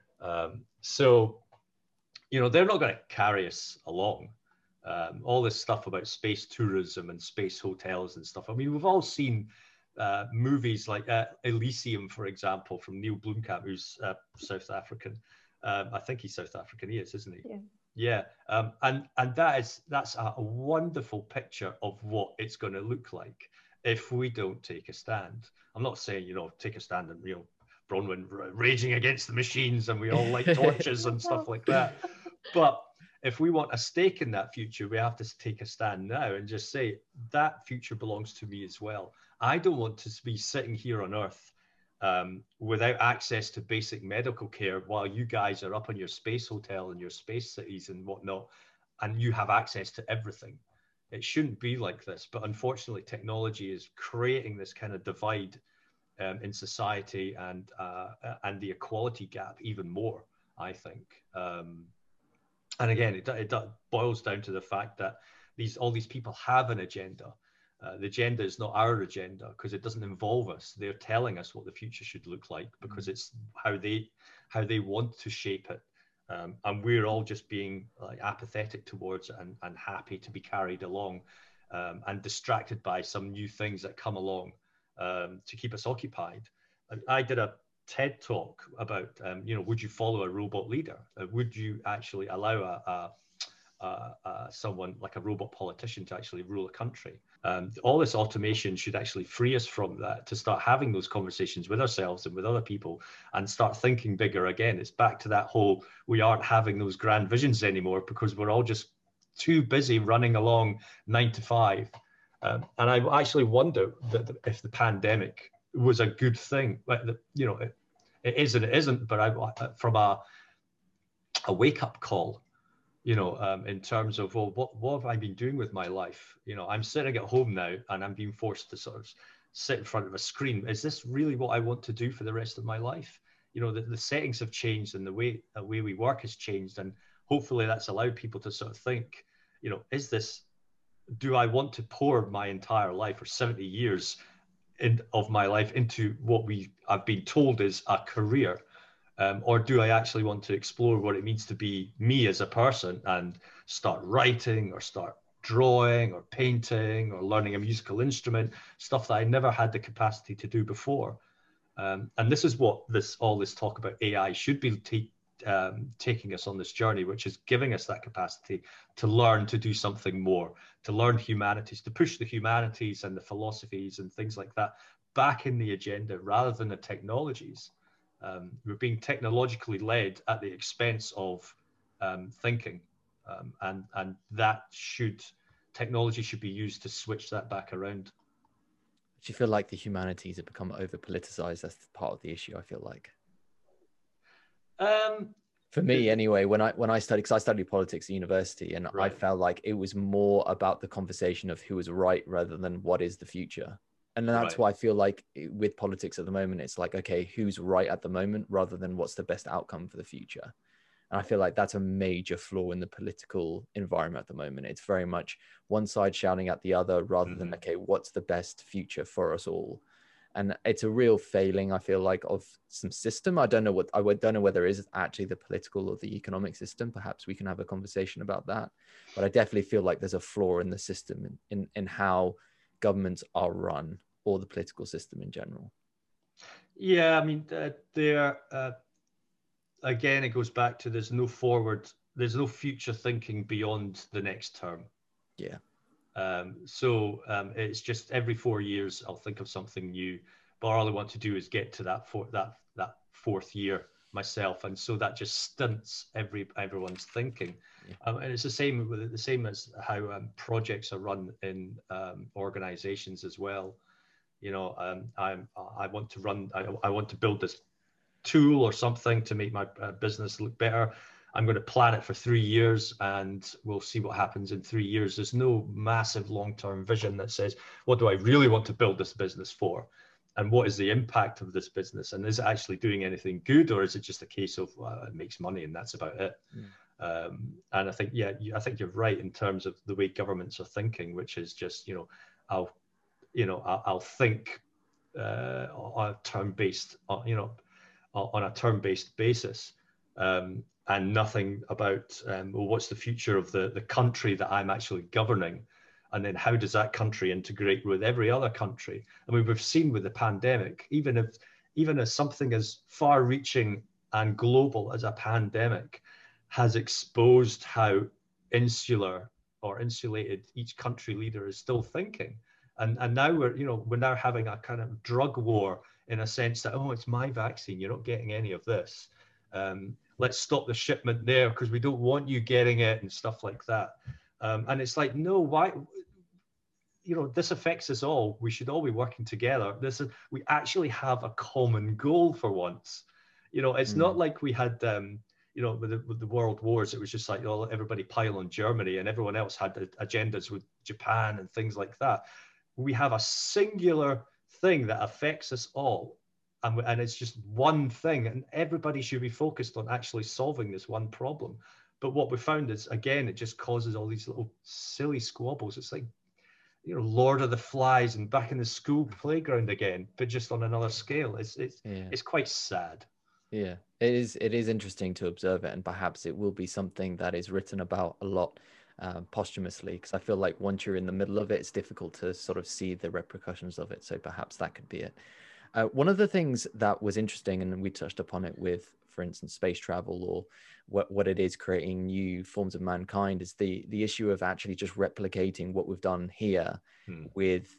So they're not going to carry us along. All this stuff about space tourism and space hotels and stuff. I mean, we've all seen movies like Elysium, for example, from Neil Blomkamp, who's South African. I think he's South African. He is, isn't he? Yeah. And that's a wonderful picture of what it's going to look like if we don't take a stand. I'm not saying take a stand and Bronwyn raging against the machines and we all light torches and stuff like that. But if we want a stake in that future, we have to take a stand now and just say that future belongs to me as well. I don't want to be sitting here on Earth without access to basic medical care while you guys are up on your space hotel and your space cities and whatnot, and you have access to everything. It shouldn't be like this, but unfortunately, technology is creating this kind of divide in society and the equality gap even more, I think. And again, it boils down to the fact that all these people have an agenda. The agenda is not our agenda because it doesn't involve us. They're telling us what the future should look like because it's how they want to shape it. And we're all just being apathetic towards it and happy to be carried along and distracted by some new things that come along to keep us occupied. I did a TED talk about, would you follow a robot leader? Would you actually allow someone like a robot politician to actually rule a country? All this automation should actually free us from that, to start having those conversations with ourselves and with other people and start thinking bigger again. It's back to that whole, we aren't having those grand visions anymore because we're all just too busy running along 9 to 5. And I actually wonder that if the pandemic was a good thing, it is and it isn't, but from a wake-up call, in terms of, well, what have I been doing with my life? I'm sitting at home now and I'm being forced to sort of sit in front of a screen. Is this really what I want to do for the rest of my life? The settings have changed and the way we work has changed. And hopefully that's allowed people to sort of think, do I want to pour my entire life or 70 years of my life into what I've been told is a career? Or do I actually want to explore what it means to be me as a person and start writing or start drawing or painting or learning a musical instrument, stuff that I never had the capacity to do before? And this is what all this talk about AI should be taking us on this journey, which is giving us that capacity to learn to do something more, to learn humanities, to push the humanities and the philosophies and things like that back in the agenda rather than the technologies. We're being technologically led at the expense of thinking, and technology should be used to switch that back around. Do you feel like the humanities have become over politicized? That's part of the issue, I feel like. For me, anyway, when I studied, because I studied politics at university, and right. I felt like it was more about the conversation of who was right rather than what is the future. And that's why I feel like with politics at the moment, it's like, okay, who's right at the moment rather than what's the best outcome for the future. And I feel like that's a major flaw in the political environment at the moment. It's very much one side shouting at the other rather than, okay, what's the best future for us all? And it's a real failing, I feel like, of some system. I don't know whether it is actually the political or the economic system. Perhaps we can have a conversation about that. But I definitely feel like there's a flaw in the system, in how governments are run, or the political system in general. Yeah, I mean, again, it goes back to there's no future thinking beyond the next term. Yeah. It's just every 4 years I'll think of something new, but all I want to do is get to that fourth year myself, and so that just stunts everyone's thinking. Yeah. And it's the same as how projects are run in organizations as well. You know, I want to build this tool or something to make my business look better. I'm going to plan it for 3 years and we'll see what happens in 3 years. There's no massive long-term vision that says, what do I really want to build this business for? And what is the impact of this business? And is it actually doing anything good, or is it just a case of it makes money and that's about it? Mm. And I think, I think you're right in terms of the way governments are thinking, which is just, I'll think on a term-based, on a term-based basis. And nothing about what's the future of the country that I'm actually governing, and then how does that country integrate with every other country? I mean, we've seen with the pandemic, even as something as far-reaching and global as a pandemic has exposed how insular or insulated each country leader is still thinking, and now we're now having a kind of drug war in a sense that, oh, it's my vaccine, you're not getting any of this. Let's stop the shipment there because we don't want you getting it and stuff like that. And it's like, no, why? This affects us all. We should all be working together. We actually have a common goal for once. It's not like we had, with the world wars, it was just like, oh, everybody pile on Germany and everyone else had agendas with Japan and things like that. We have a singular thing that affects us all. And it's just one thing, and everybody should be focused on actually solving this one problem. But what we found is, again, it just causes all these little silly squabbles. It's like, Lord of the Flies and back in the school playground again, but just on another scale. It's quite sad. Yeah, it is interesting to observe it, and perhaps it will be something that is written about a lot posthumously, because I feel like once you're in the middle of it, it's difficult to sort of see the repercussions of it. So perhaps that could be it. One of the things that was interesting, and we touched upon it with, for instance, space travel, or what it is creating new forms of mankind, is the issue of actually just replicating what we've done here with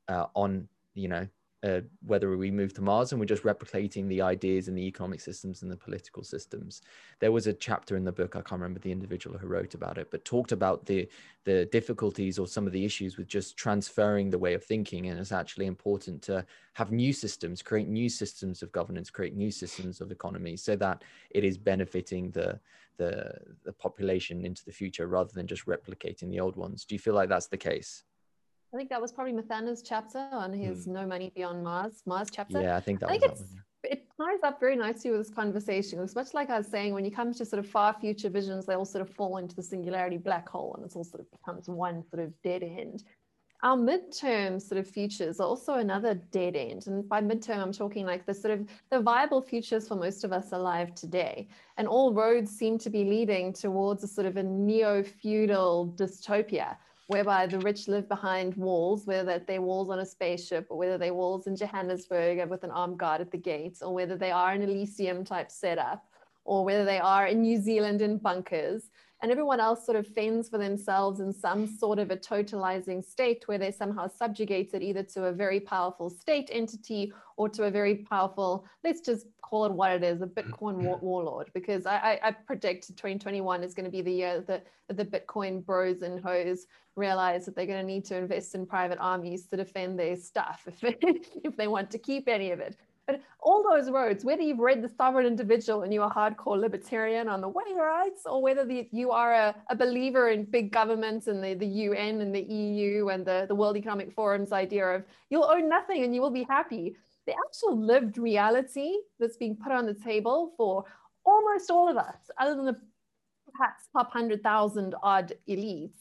whether we move to Mars and we're just replicating the ideas and the economic systems and the political systems. There was a chapter in the book, I can't remember the individual who wrote about it, but talked about the difficulties or some of the issues with just transferring the way of thinking. And it's actually important to have new systems, create new systems of governance, create new systems of economy, so that it is benefiting the population into the future rather than just replicating the old ones. Do you feel like that's the case? I think that was probably Mathana's chapter on his No Money Beyond Mars chapter. Yeah, I think that it ties up very nicely with this conversation. It's much like I was saying, when you come to sort of far future visions, they all sort of fall into the singularity black hole, and it's all sort of becomes one sort of dead end. Our midterm sort of futures are also another dead end. And by midterm, I'm talking like the viable futures for most of us alive today. And all roads seem to be leading towards a sort of a neo-feudal dystopia, whereby the rich live behind walls, whether they're walls on a spaceship, or whether they're walls in Johannesburg with an armed guard at the gates, or whether they are an Elysium type setup, or whether they are in New Zealand in bunkers. And everyone else sort of fends for themselves in some sort of a totalizing state where they're somehow subjugated either to a very powerful state entity or to a very powerful, let's just call it what it is, a Bitcoin warlord. Because I predict 2021 is going to be the year that the Bitcoin bros and hoes realize that they're going to need to invest in private armies to defend their stuff if they want to keep any of it. But all those roads, whether you've read The Sovereign Individual and you're a hardcore libertarian on the way rights, or whether you are a believer in big governments and the UN and the EU and the World Economic Forum's idea of you'll own nothing and you will be happy, the actual lived reality that's being put on the table for almost all of us, other than the perhaps top 100,000 odd elites,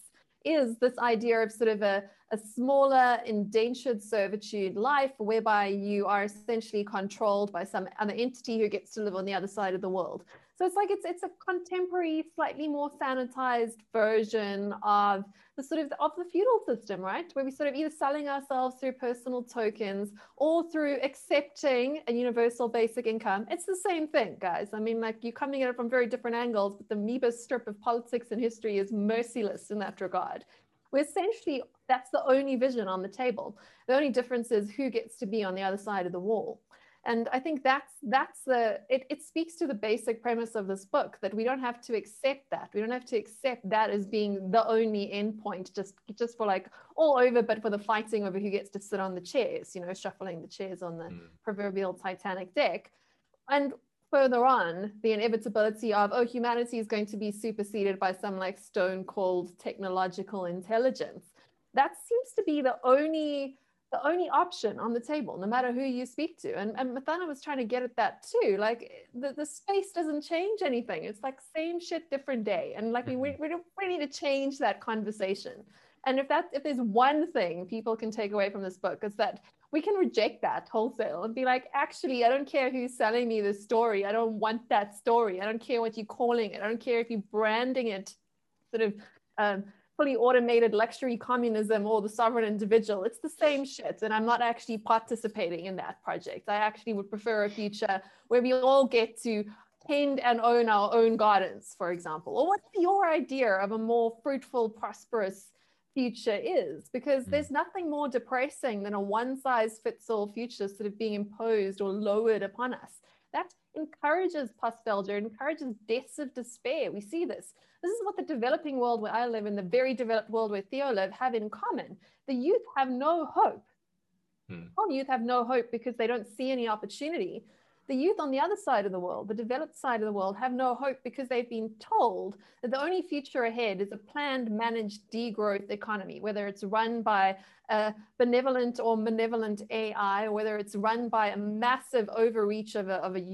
is this idea of sort of a smaller indentured servitude life whereby you are essentially controlled by some other entity who gets to live on the other side of the world. So it's like it's a contemporary, slightly more sanitized version of the sort of the feudal system, right? Where we sort of either selling ourselves through personal tokens or through accepting a universal basic income. It's the same thing, guys. I mean, like, you're coming at it from very different angles, but the Amoeba strip of politics and history is merciless in that regard. Where essentially that's the only vision on the table. The only difference is who gets to be on the other side of the wall. And I think it speaks to the basic premise of this book, that we don't have to accept that. We don't have to accept that as being the only endpoint, just for like all over, but for the fighting over who gets to sit on the chairs, you know, shuffling the chairs on the proverbial Titanic deck. And further on, the inevitability of, oh, humanity is going to be superseded by some like stone cold technological intelligence. That seems to be the only option on the table, no matter who you speak to. And Mathana was trying to get at that too. Like, the space doesn't change anything. It's like same shit, different day. And like, we need to change that conversation. And if there's one thing people can take away from this book, it's that we can reject that wholesale and be like, actually, I don't care who's selling me this story. I don't want that story. I don't care what you're calling it. I don't care if you're branding it sort of fully automated luxury communism or the sovereign individual. It's the same shit. And I'm not actually participating in that project. I actually would prefer a future where we all get to tend and own our own gardens, for example. Or what's your idea of a more fruitful, prosperous future is? Because there's nothing more depressing than a one-size-fits-all future sort of being imposed or lowered upon us. That encourages nostalgia, encourages deaths of despair. We see this. This is what the developing world where I live and the very developed world where Theo live have in common. The youth have no hope. All youth have no hope because they don't see any opportunity. The youth on the other side of the world, the developed side of the world, have no hope because they've been told that the only future ahead is a planned, managed degrowth economy, whether it's run by a benevolent or malevolent AI, or whether it's run by a massive overreach of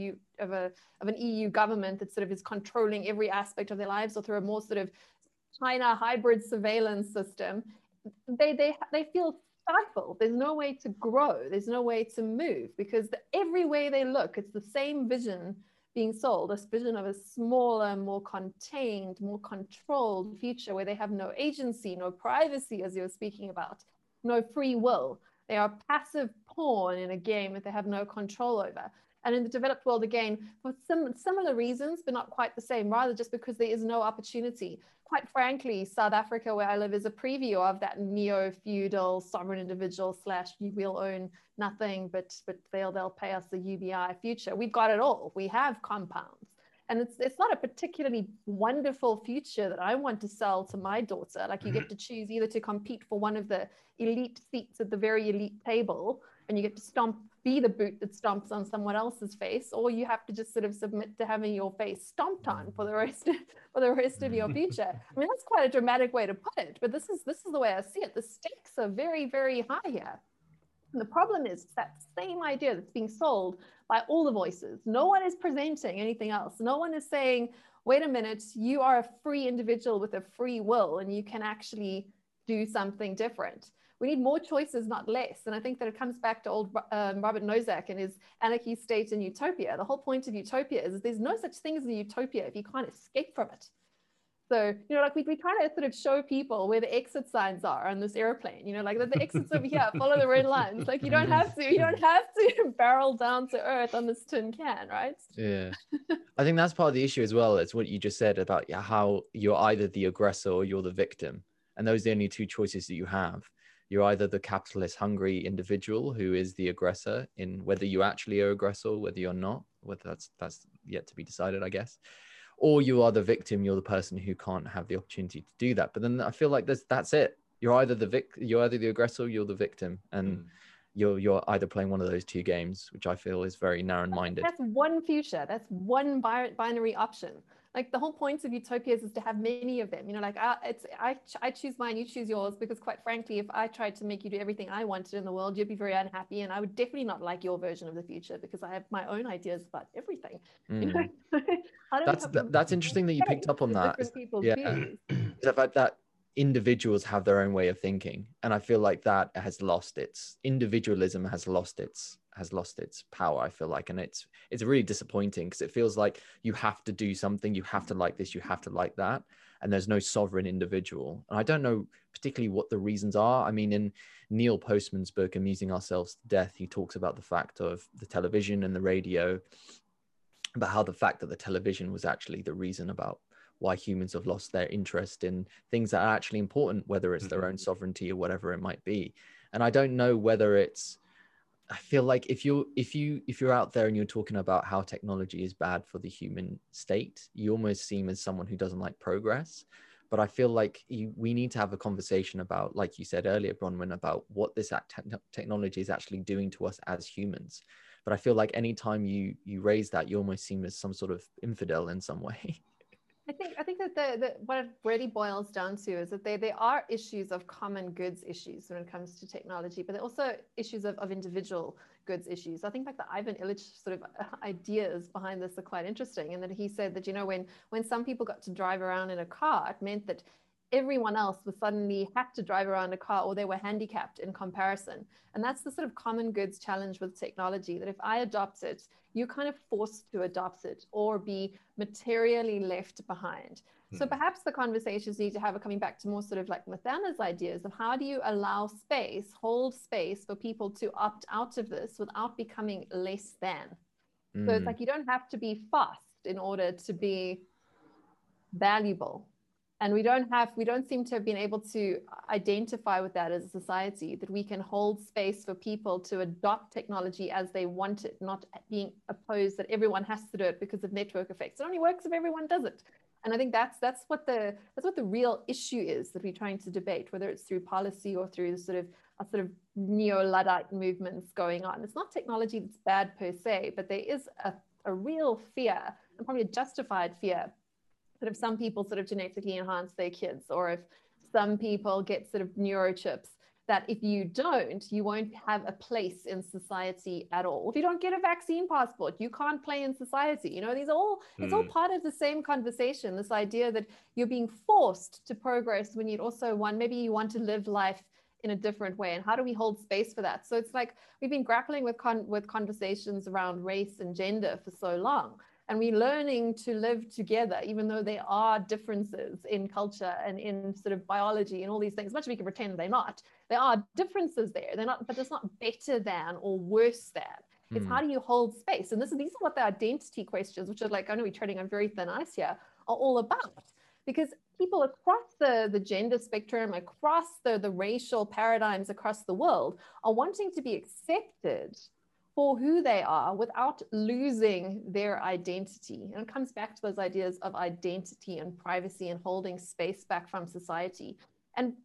an EU government that sort of is controlling every aspect of their lives, or through a more sort of China hybrid surveillance system. They feel stifled. There's no way to grow. There's no way to move, because every way they look, it's the same vision being sold, this vision of a smaller, more contained, more controlled future where they have no agency, no privacy, as you were speaking about, no free will. They are passive pawn in a game that they have no control over. And in the developed world, again, for some similar reasons, but not quite the same, rather just because there is no opportunity. Quite frankly, South Africa, where I live, is a preview of that neo-feudal sovereign individual / you will own nothing, but they'll pay us the UBI future. We've got it all. We have compounds. And it's not a particularly wonderful future that I want to sell to my daughter. Like, you get to choose either to compete for one of the elite seats at the very elite table, and you get to be the boot that stomps on someone else's face, or you have to just sort of submit to having your face stomped on for the rest of your future. I mean, that's quite a dramatic way to put it, but this is the way I see it. The stakes are very, very high here. And the problem is that same idea that's being sold by all the voices. No one is presenting anything else. No one is saying, wait a minute, you are a free individual with a free will, and you can actually do something different. We need more choices, not less. And I think that it comes back to old Robert Nozick and his Anarchy, State, and Utopia. The whole point of utopia is there's no such thing as a utopia if you can't escape from it. So, you know, like we try to sort of show people where the exit signs are on this airplane, you know, like the exits over here, follow the red lines. Like, you don't have to barrel down to earth on this tin can, right? Yeah. I think that's part of the issue as well. It's what you just said about how you're either the aggressor or you're the victim. And those are the only two choices that you have. You're either the capitalist hungry individual who is the aggressor, in whether you actually are aggressor, whether you're not, whether that's yet to be decided, I guess. Or you are the victim, you're the person who can't have the opportunity to do that. But then I feel like that's it. You're either the aggressor, or you're the victim. And you're either playing one of those two games, which I feel is very narrow-minded. That's one future. That's one binary option. Like, the whole point of utopias is to have many of them. You know, like I choose mine, you choose yours, because quite frankly, if I tried to make you do everything I wanted in the world, you'd be very unhappy, and I would definitely not like your version of the future because I have my own ideas about everything. You know? That's interesting that you picked up on that. Yeah, the fact that individuals have their own way of thinking, and I feel like that has lost its individualism, has lost its power, I feel like. And it's really disappointing, because it feels like you have to do something, you have to like this, you have to like that, and there's no sovereign individual. And I don't know particularly what the reasons are. I mean, in Neil Postman's book Amusing Ourselves to Death, he talks about the fact of the television and the radio, about how the fact that the television was actually the reason about why humans have lost their interest in things that are actually important, whether it's their own sovereignty or whatever it might be. And I don't know whether it's, I feel like if you're out there and you're talking about how technology is bad for the human state, you almost seem as someone who doesn't like progress. But I feel like we need to have a conversation about, like you said earlier, Bronwyn, about what this technology is actually doing to us as humans. But I feel like anytime you raise that, you almost seem as some sort of infidel in some way. I think that what it really boils down to is that there are issues of common goods issues when it comes to technology, but there are also issues of individual goods issues. I think like the Ivan Illich sort of ideas behind this are quite interesting, and that he said that, you know, when some people got to drive around in a car, it meant that everyone else would suddenly have to drive around a car, or they were handicapped in comparison. And that's the sort of common goods challenge with technology, that if I adopt it, you're kind of forced to adopt it or be materially left behind. So perhaps the conversations need to have, coming back to more sort of like Mathana's ideas of how do you allow space, hold space for people to opt out of this without becoming less than. So it's like, you don't have to be fast in order to be valuable. And we don't seem to have been able to identify with that as a society, that we can hold space for people to adopt technology as they want it, not being opposed that everyone has to do it because of network effects. It only works if everyone does it. And I think that's what the real issue is that we're trying to debate, whether it's through policy or through sort of neo-Luddite movements going on. It's not technology that's bad per se, but there is a real fear, and probably a justified fear, that if some people sort of genetically enhance their kids, or if some people get sort of neurochips, that if you don't, you won't have a place in society at all. If you don't get a vaccine passport, you can't play in society. You know, it's all part of the same conversation, this idea that you're being forced to progress when you'd also maybe you want to live life in a different way. And how do we hold space for that? So it's like we've been grappling with conversations around race and gender for so long. And we're learning to live together, even though there are differences in culture and in sort of biology and all these things. Much as we can pretend they're not, there are differences there. They're not, but it's not better than or worse than. It's how do you hold space? And these are what the identity questions, which are like, I know we're treading on very thin ice here, are all about. Because people across the gender spectrum, across the racial paradigms across the world, are wanting to be accepted for who they are without losing their identity. And it comes back to those ideas of identity and privacy and holding space back from society. And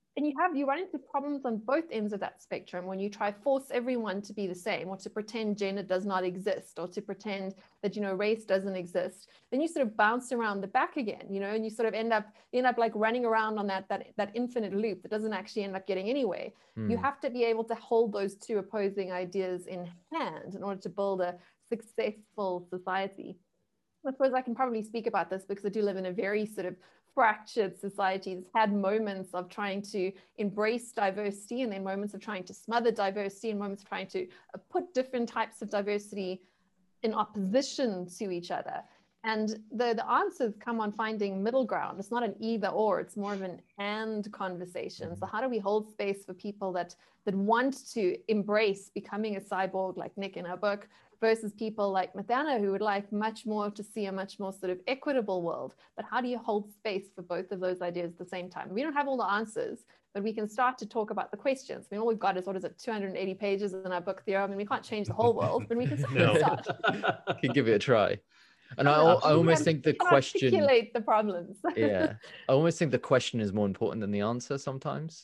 you run into problems on both ends of that spectrum when you try force everyone to be the same, or to pretend gender does not exist, or to pretend that, you know, race doesn't exist. Then you sort of bounce around the back again, you know, and you sort of end up like running around on that infinite loop that doesn't actually end up getting anywhere. You have to be able to hold those two opposing ideas in hand in order to build a successful society. I suppose I can probably speak about this because I do live in a very sort of fractured society. It's had moments of trying to embrace diversity, and then moments of trying to smother diversity, and moments of trying to put different types of diversity in opposition to each other. And the answers come on finding middle ground. It's not an either or, it's more of an and conversation. So how do we hold space for people that want to embrace becoming a cyborg like Nick in our book, versus people like Mathana who would like much more to see a much more sort of equitable world? But how do you hold space for both of those ideas at the same time? We don't have all the answers, but we can start to talk about the questions. I mean, all we've got is, 280 pages in our book, Theo. I mean, we can't change the whole world, but we can start. You can give it a try. And I almost think the question, articulate the problems. Yeah, I almost think the question is more important than the answer sometimes.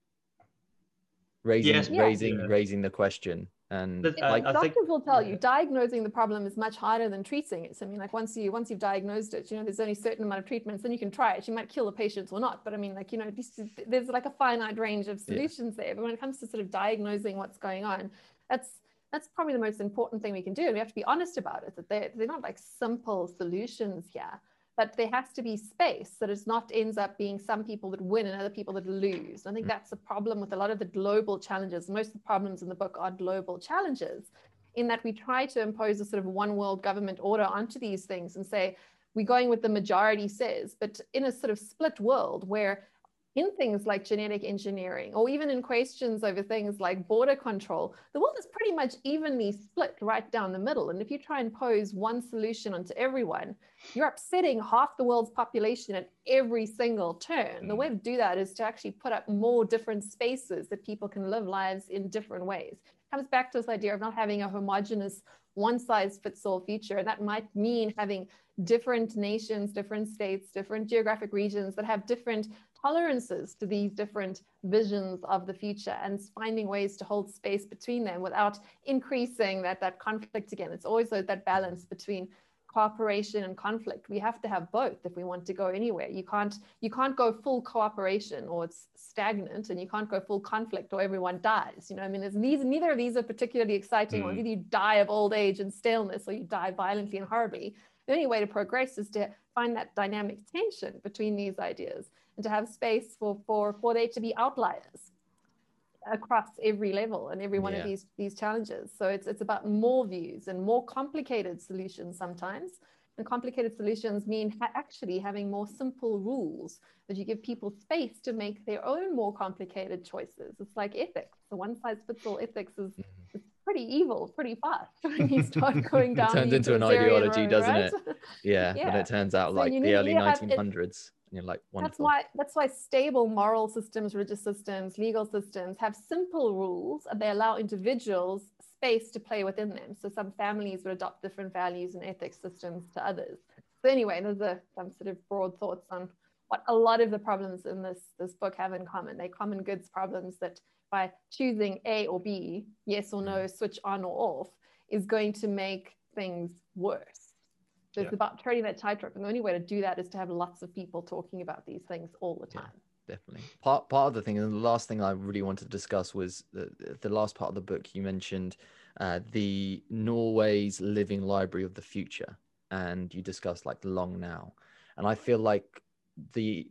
Raising the question. And doctors will tell you diagnosing the problem is much harder than treating it. So, I mean, like once you've diagnosed it, you know, there's only a certain amount of treatments, then you can try it. You might kill the patient or not, but I mean, like, you know, there's like a finite range of solutions there. But when it comes to sort of diagnosing what's going on, that's probably the most important thing we can do. And we have to be honest about it, that they're not like simple solutions here. but there has to be space so that it's not ends up being some people that win and other people that lose. I think that's a problem with a lot of the global challenges. Most of the problems in the book are global challenges, in that we try to impose a sort of one world government order onto these things and say, we're going with the majority says, but in a sort of split world where in things like genetic engineering, or even in questions over things like border control, the world is pretty much evenly split right down the middle. And if you try and pose one solution onto everyone, you're upsetting half the world's population at every single turn. The way to do that is to actually put up more different spaces that people can live lives in different ways. It comes back to this idea of not having a homogenous one-size-fits-all future. And that might mean having different nations, different states, different geographic regions that have different tolerances to these different visions of the future, and finding ways to hold space between them without increasing that conflict again. It's always that balance between cooperation and conflict. We have to have both if we want to go anywhere. You can't go full cooperation or it's stagnant, and you can't go full conflict or everyone dies. You know, I mean, neither of these are particularly exciting ones. Either you die of old age and staleness, or you die violently and horribly. The only way to progress is to find that dynamic tension between these ideas, and to have space for there to be outliers across every level and every one of these challenges. So it's about more views and more complicated solutions sometimes. And complicated solutions mean actually having more simple rules, that you give people space to make their own more complicated choices. It's like ethics. The one-size-fits-all ethics is pretty evil pretty fast when you start going down. It turns into an ideology, doesn't it? Yeah. Yeah. And it turns out like the early 1900s. And you're like, wonderful. That's why stable moral systems, religious systems, legal systems have simple rules, and they allow individuals space to play within them. So some families would adopt different values and ethics systems to others. So anyway, there's some sort of broad thoughts on what a lot of the problems in this book have in common. They're common goods problems that by choosing A or B, yes or no, switch on or off, is going to make things worse. So it's about turning that tightrope, and the only way to do that is to have lots of people talking about these things all the time. Yeah, definitely. Part of the thing, and the last thing I really wanted to discuss was the last part of the book. You mentioned the Norway's Living Library of the Future, and you discussed like the long now. And I feel like the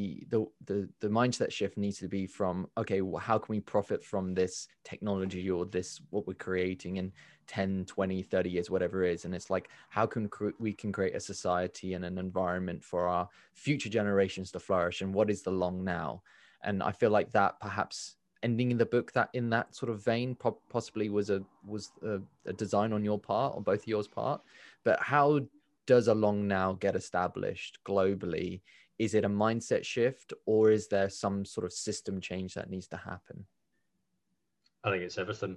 mindset shift needs to be from, okay, well, how can we profit from this technology or this what we're creating in 10, 20, 30 years, whatever it is. And it's like, how can we create a society and an environment for our future generations to flourish, and what is the long now? And I feel like that perhaps ending in the book that in that sort of vein possibly was a design on your part, or both of yours part. But how does a long now get established globally? Is it a mindset shift, or is there some sort of system change that needs to happen? I think it's everything.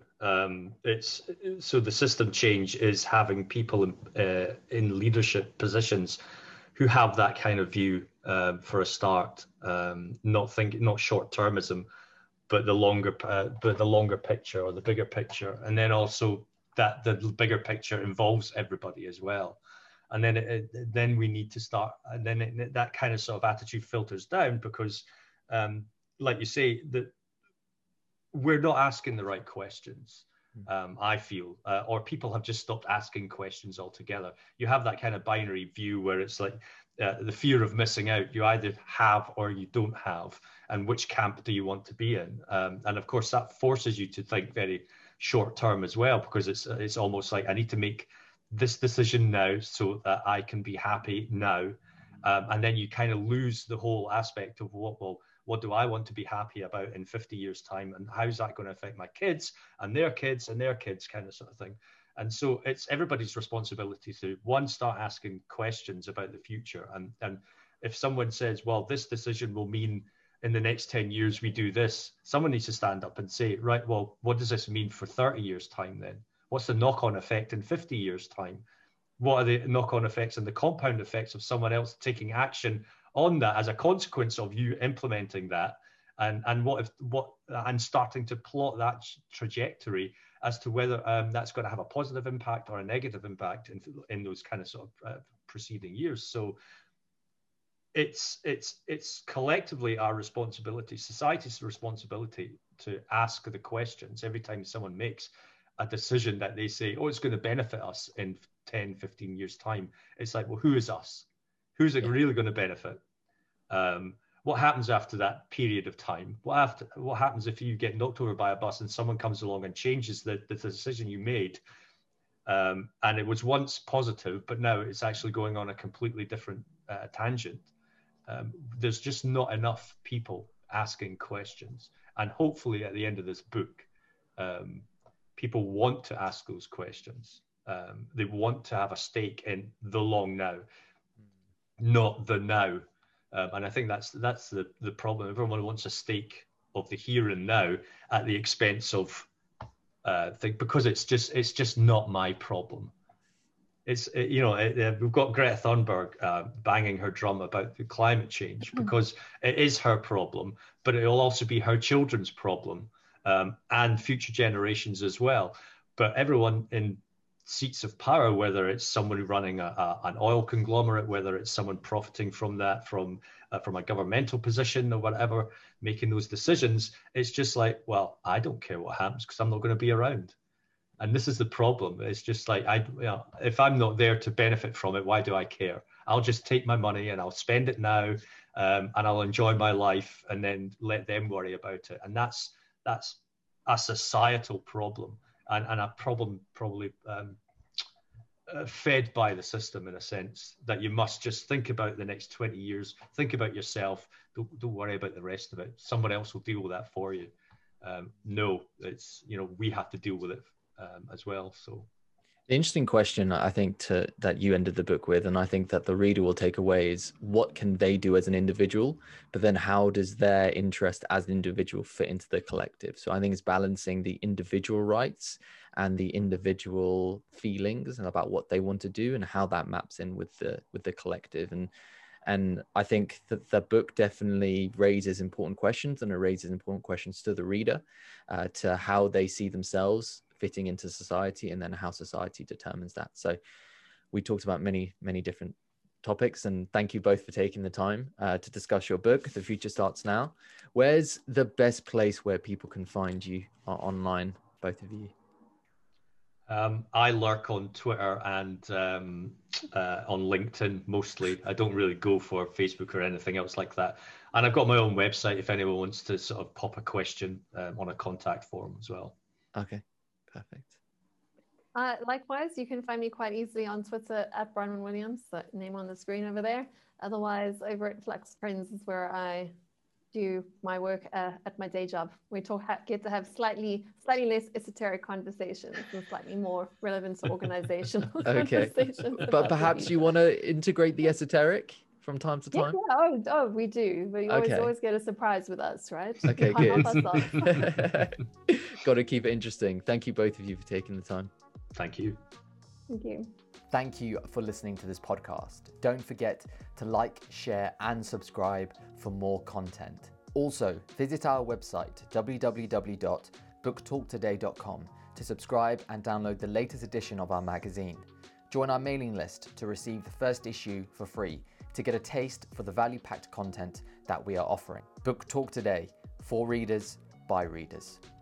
So the system change is having people in leadership positions who have that kind of view for a start, not short-termism, but the longer picture, or the bigger picture, and then also that the bigger picture involves everybody as well. And then we need to start, and then that kind of sort of attitude filters down, because, like you say, that we're not asking the right questions. I feel, or people have just stopped asking questions altogether. You have that kind of binary view where it's like the fear of missing out. You either have or you don't have, and which camp do you want to be in? And of course, that forces you to think very short term as well, because it's almost like I need to make this decision now so that I can be happy now, and then you kind of lose the whole aspect of what do I want to be happy about in 50 years time, and how's that going to affect my kids and their kids and their kids, kind of sort of thing. And so it's everybody's responsibility to start asking questions about the future, and if someone says, well, this decision will mean in the next 10 years we do this, someone needs to stand up and say, right, well, what does this mean for 30 years time then? What's the knock-on effect in 50 years' time? What are the knock-on effects and the compound effects of someone else taking action on that as a consequence of you implementing that? And and starting to plot that trajectory as to whether that's going to have a positive impact or a negative impact in those kind of sort of preceding years. So it's collectively our responsibility, society's responsibility, to ask the questions every time someone makes a decision that they say, oh, it's going to benefit us in 10, 15 years time. It's like, well, who is us? Who's it really going to benefit? What happens after that period of time? What happens if you get knocked over by a bus and someone comes along and changes the decision you made? And it was once positive, but now it's actually going on a completely different tangent. There's just not enough people asking questions. And hopefully at the end of this book, people want to ask those questions. They want to have a stake in the long now, not the now. And I think that's the problem. Everyone wants a stake of the here and now at the expense of because it's just not my problem. We've got Greta Thunberg banging her drum about the climate change because it is her problem, but it'll also be her children's problem and future generations as well. But everyone in seats of power, whether it's somebody running an oil conglomerate, whether it's someone profiting from that from a governmental position or whatever, making those decisions, it's just like, well, I don't care what happens because I'm not going to be around. And this is the problem. It's just like, if I'm not there to benefit from it, why do I care? I'll just take my money and I'll spend it now, and I'll enjoy my life and then let them worry about it. And that's a societal problem. And a problem probably fed by the system, in a sense, that you must just think about the next 20 years, think about yourself, don't worry about the rest of it. Someone else will deal with that for you. No, it's, we have to deal with it as well. So the interesting question, I think, that you ended the book with, and I think that the reader will take away, is what can they do as an individual, but then how does their interest as an individual fit into the collective? So I think it's balancing the individual rights and the individual feelings and about what they want to do and how that maps in with the collective. And I think that the book definitely raises important questions, and it raises important questions to the reader, to how they see themselves fitting into society, and then how society determines that. So we talked about many, many different topics, and thank you both for taking the time to discuss your book, The Future Starts Now. Where's the best place where people can find you online, both of you? I lurk on Twitter and on LinkedIn mostly. I don't really go for Facebook or anything else like that. And I've got my own website if anyone wants to sort of pop a question on a contact form as well. Okay, perfect. Likewise, you can find me quite easily on Twitter at Bronwyn Williams, the name on the screen over there. Otherwise, over at Flex Friends is where I do my work at my day job. We get to have slightly less esoteric conversations and slightly more relevant to organizational conversations. But perhaps you want to integrate the esoteric from time to time? Yeah. Oh, we do. But you always get a surprise with us, right? Okay, good. Got to keep it interesting. Thank you, both of you, for taking the time. Thank you. Thank you. Thank you for listening to this podcast. Don't forget to like, share, and subscribe for more content. Also, visit our website, www.booktalktoday.com, to subscribe and download the latest edition of our magazine. Join our mailing list to receive the first issue for free, to get a taste for the value-packed content that we are offering. Book Talk Today, for readers, by readers.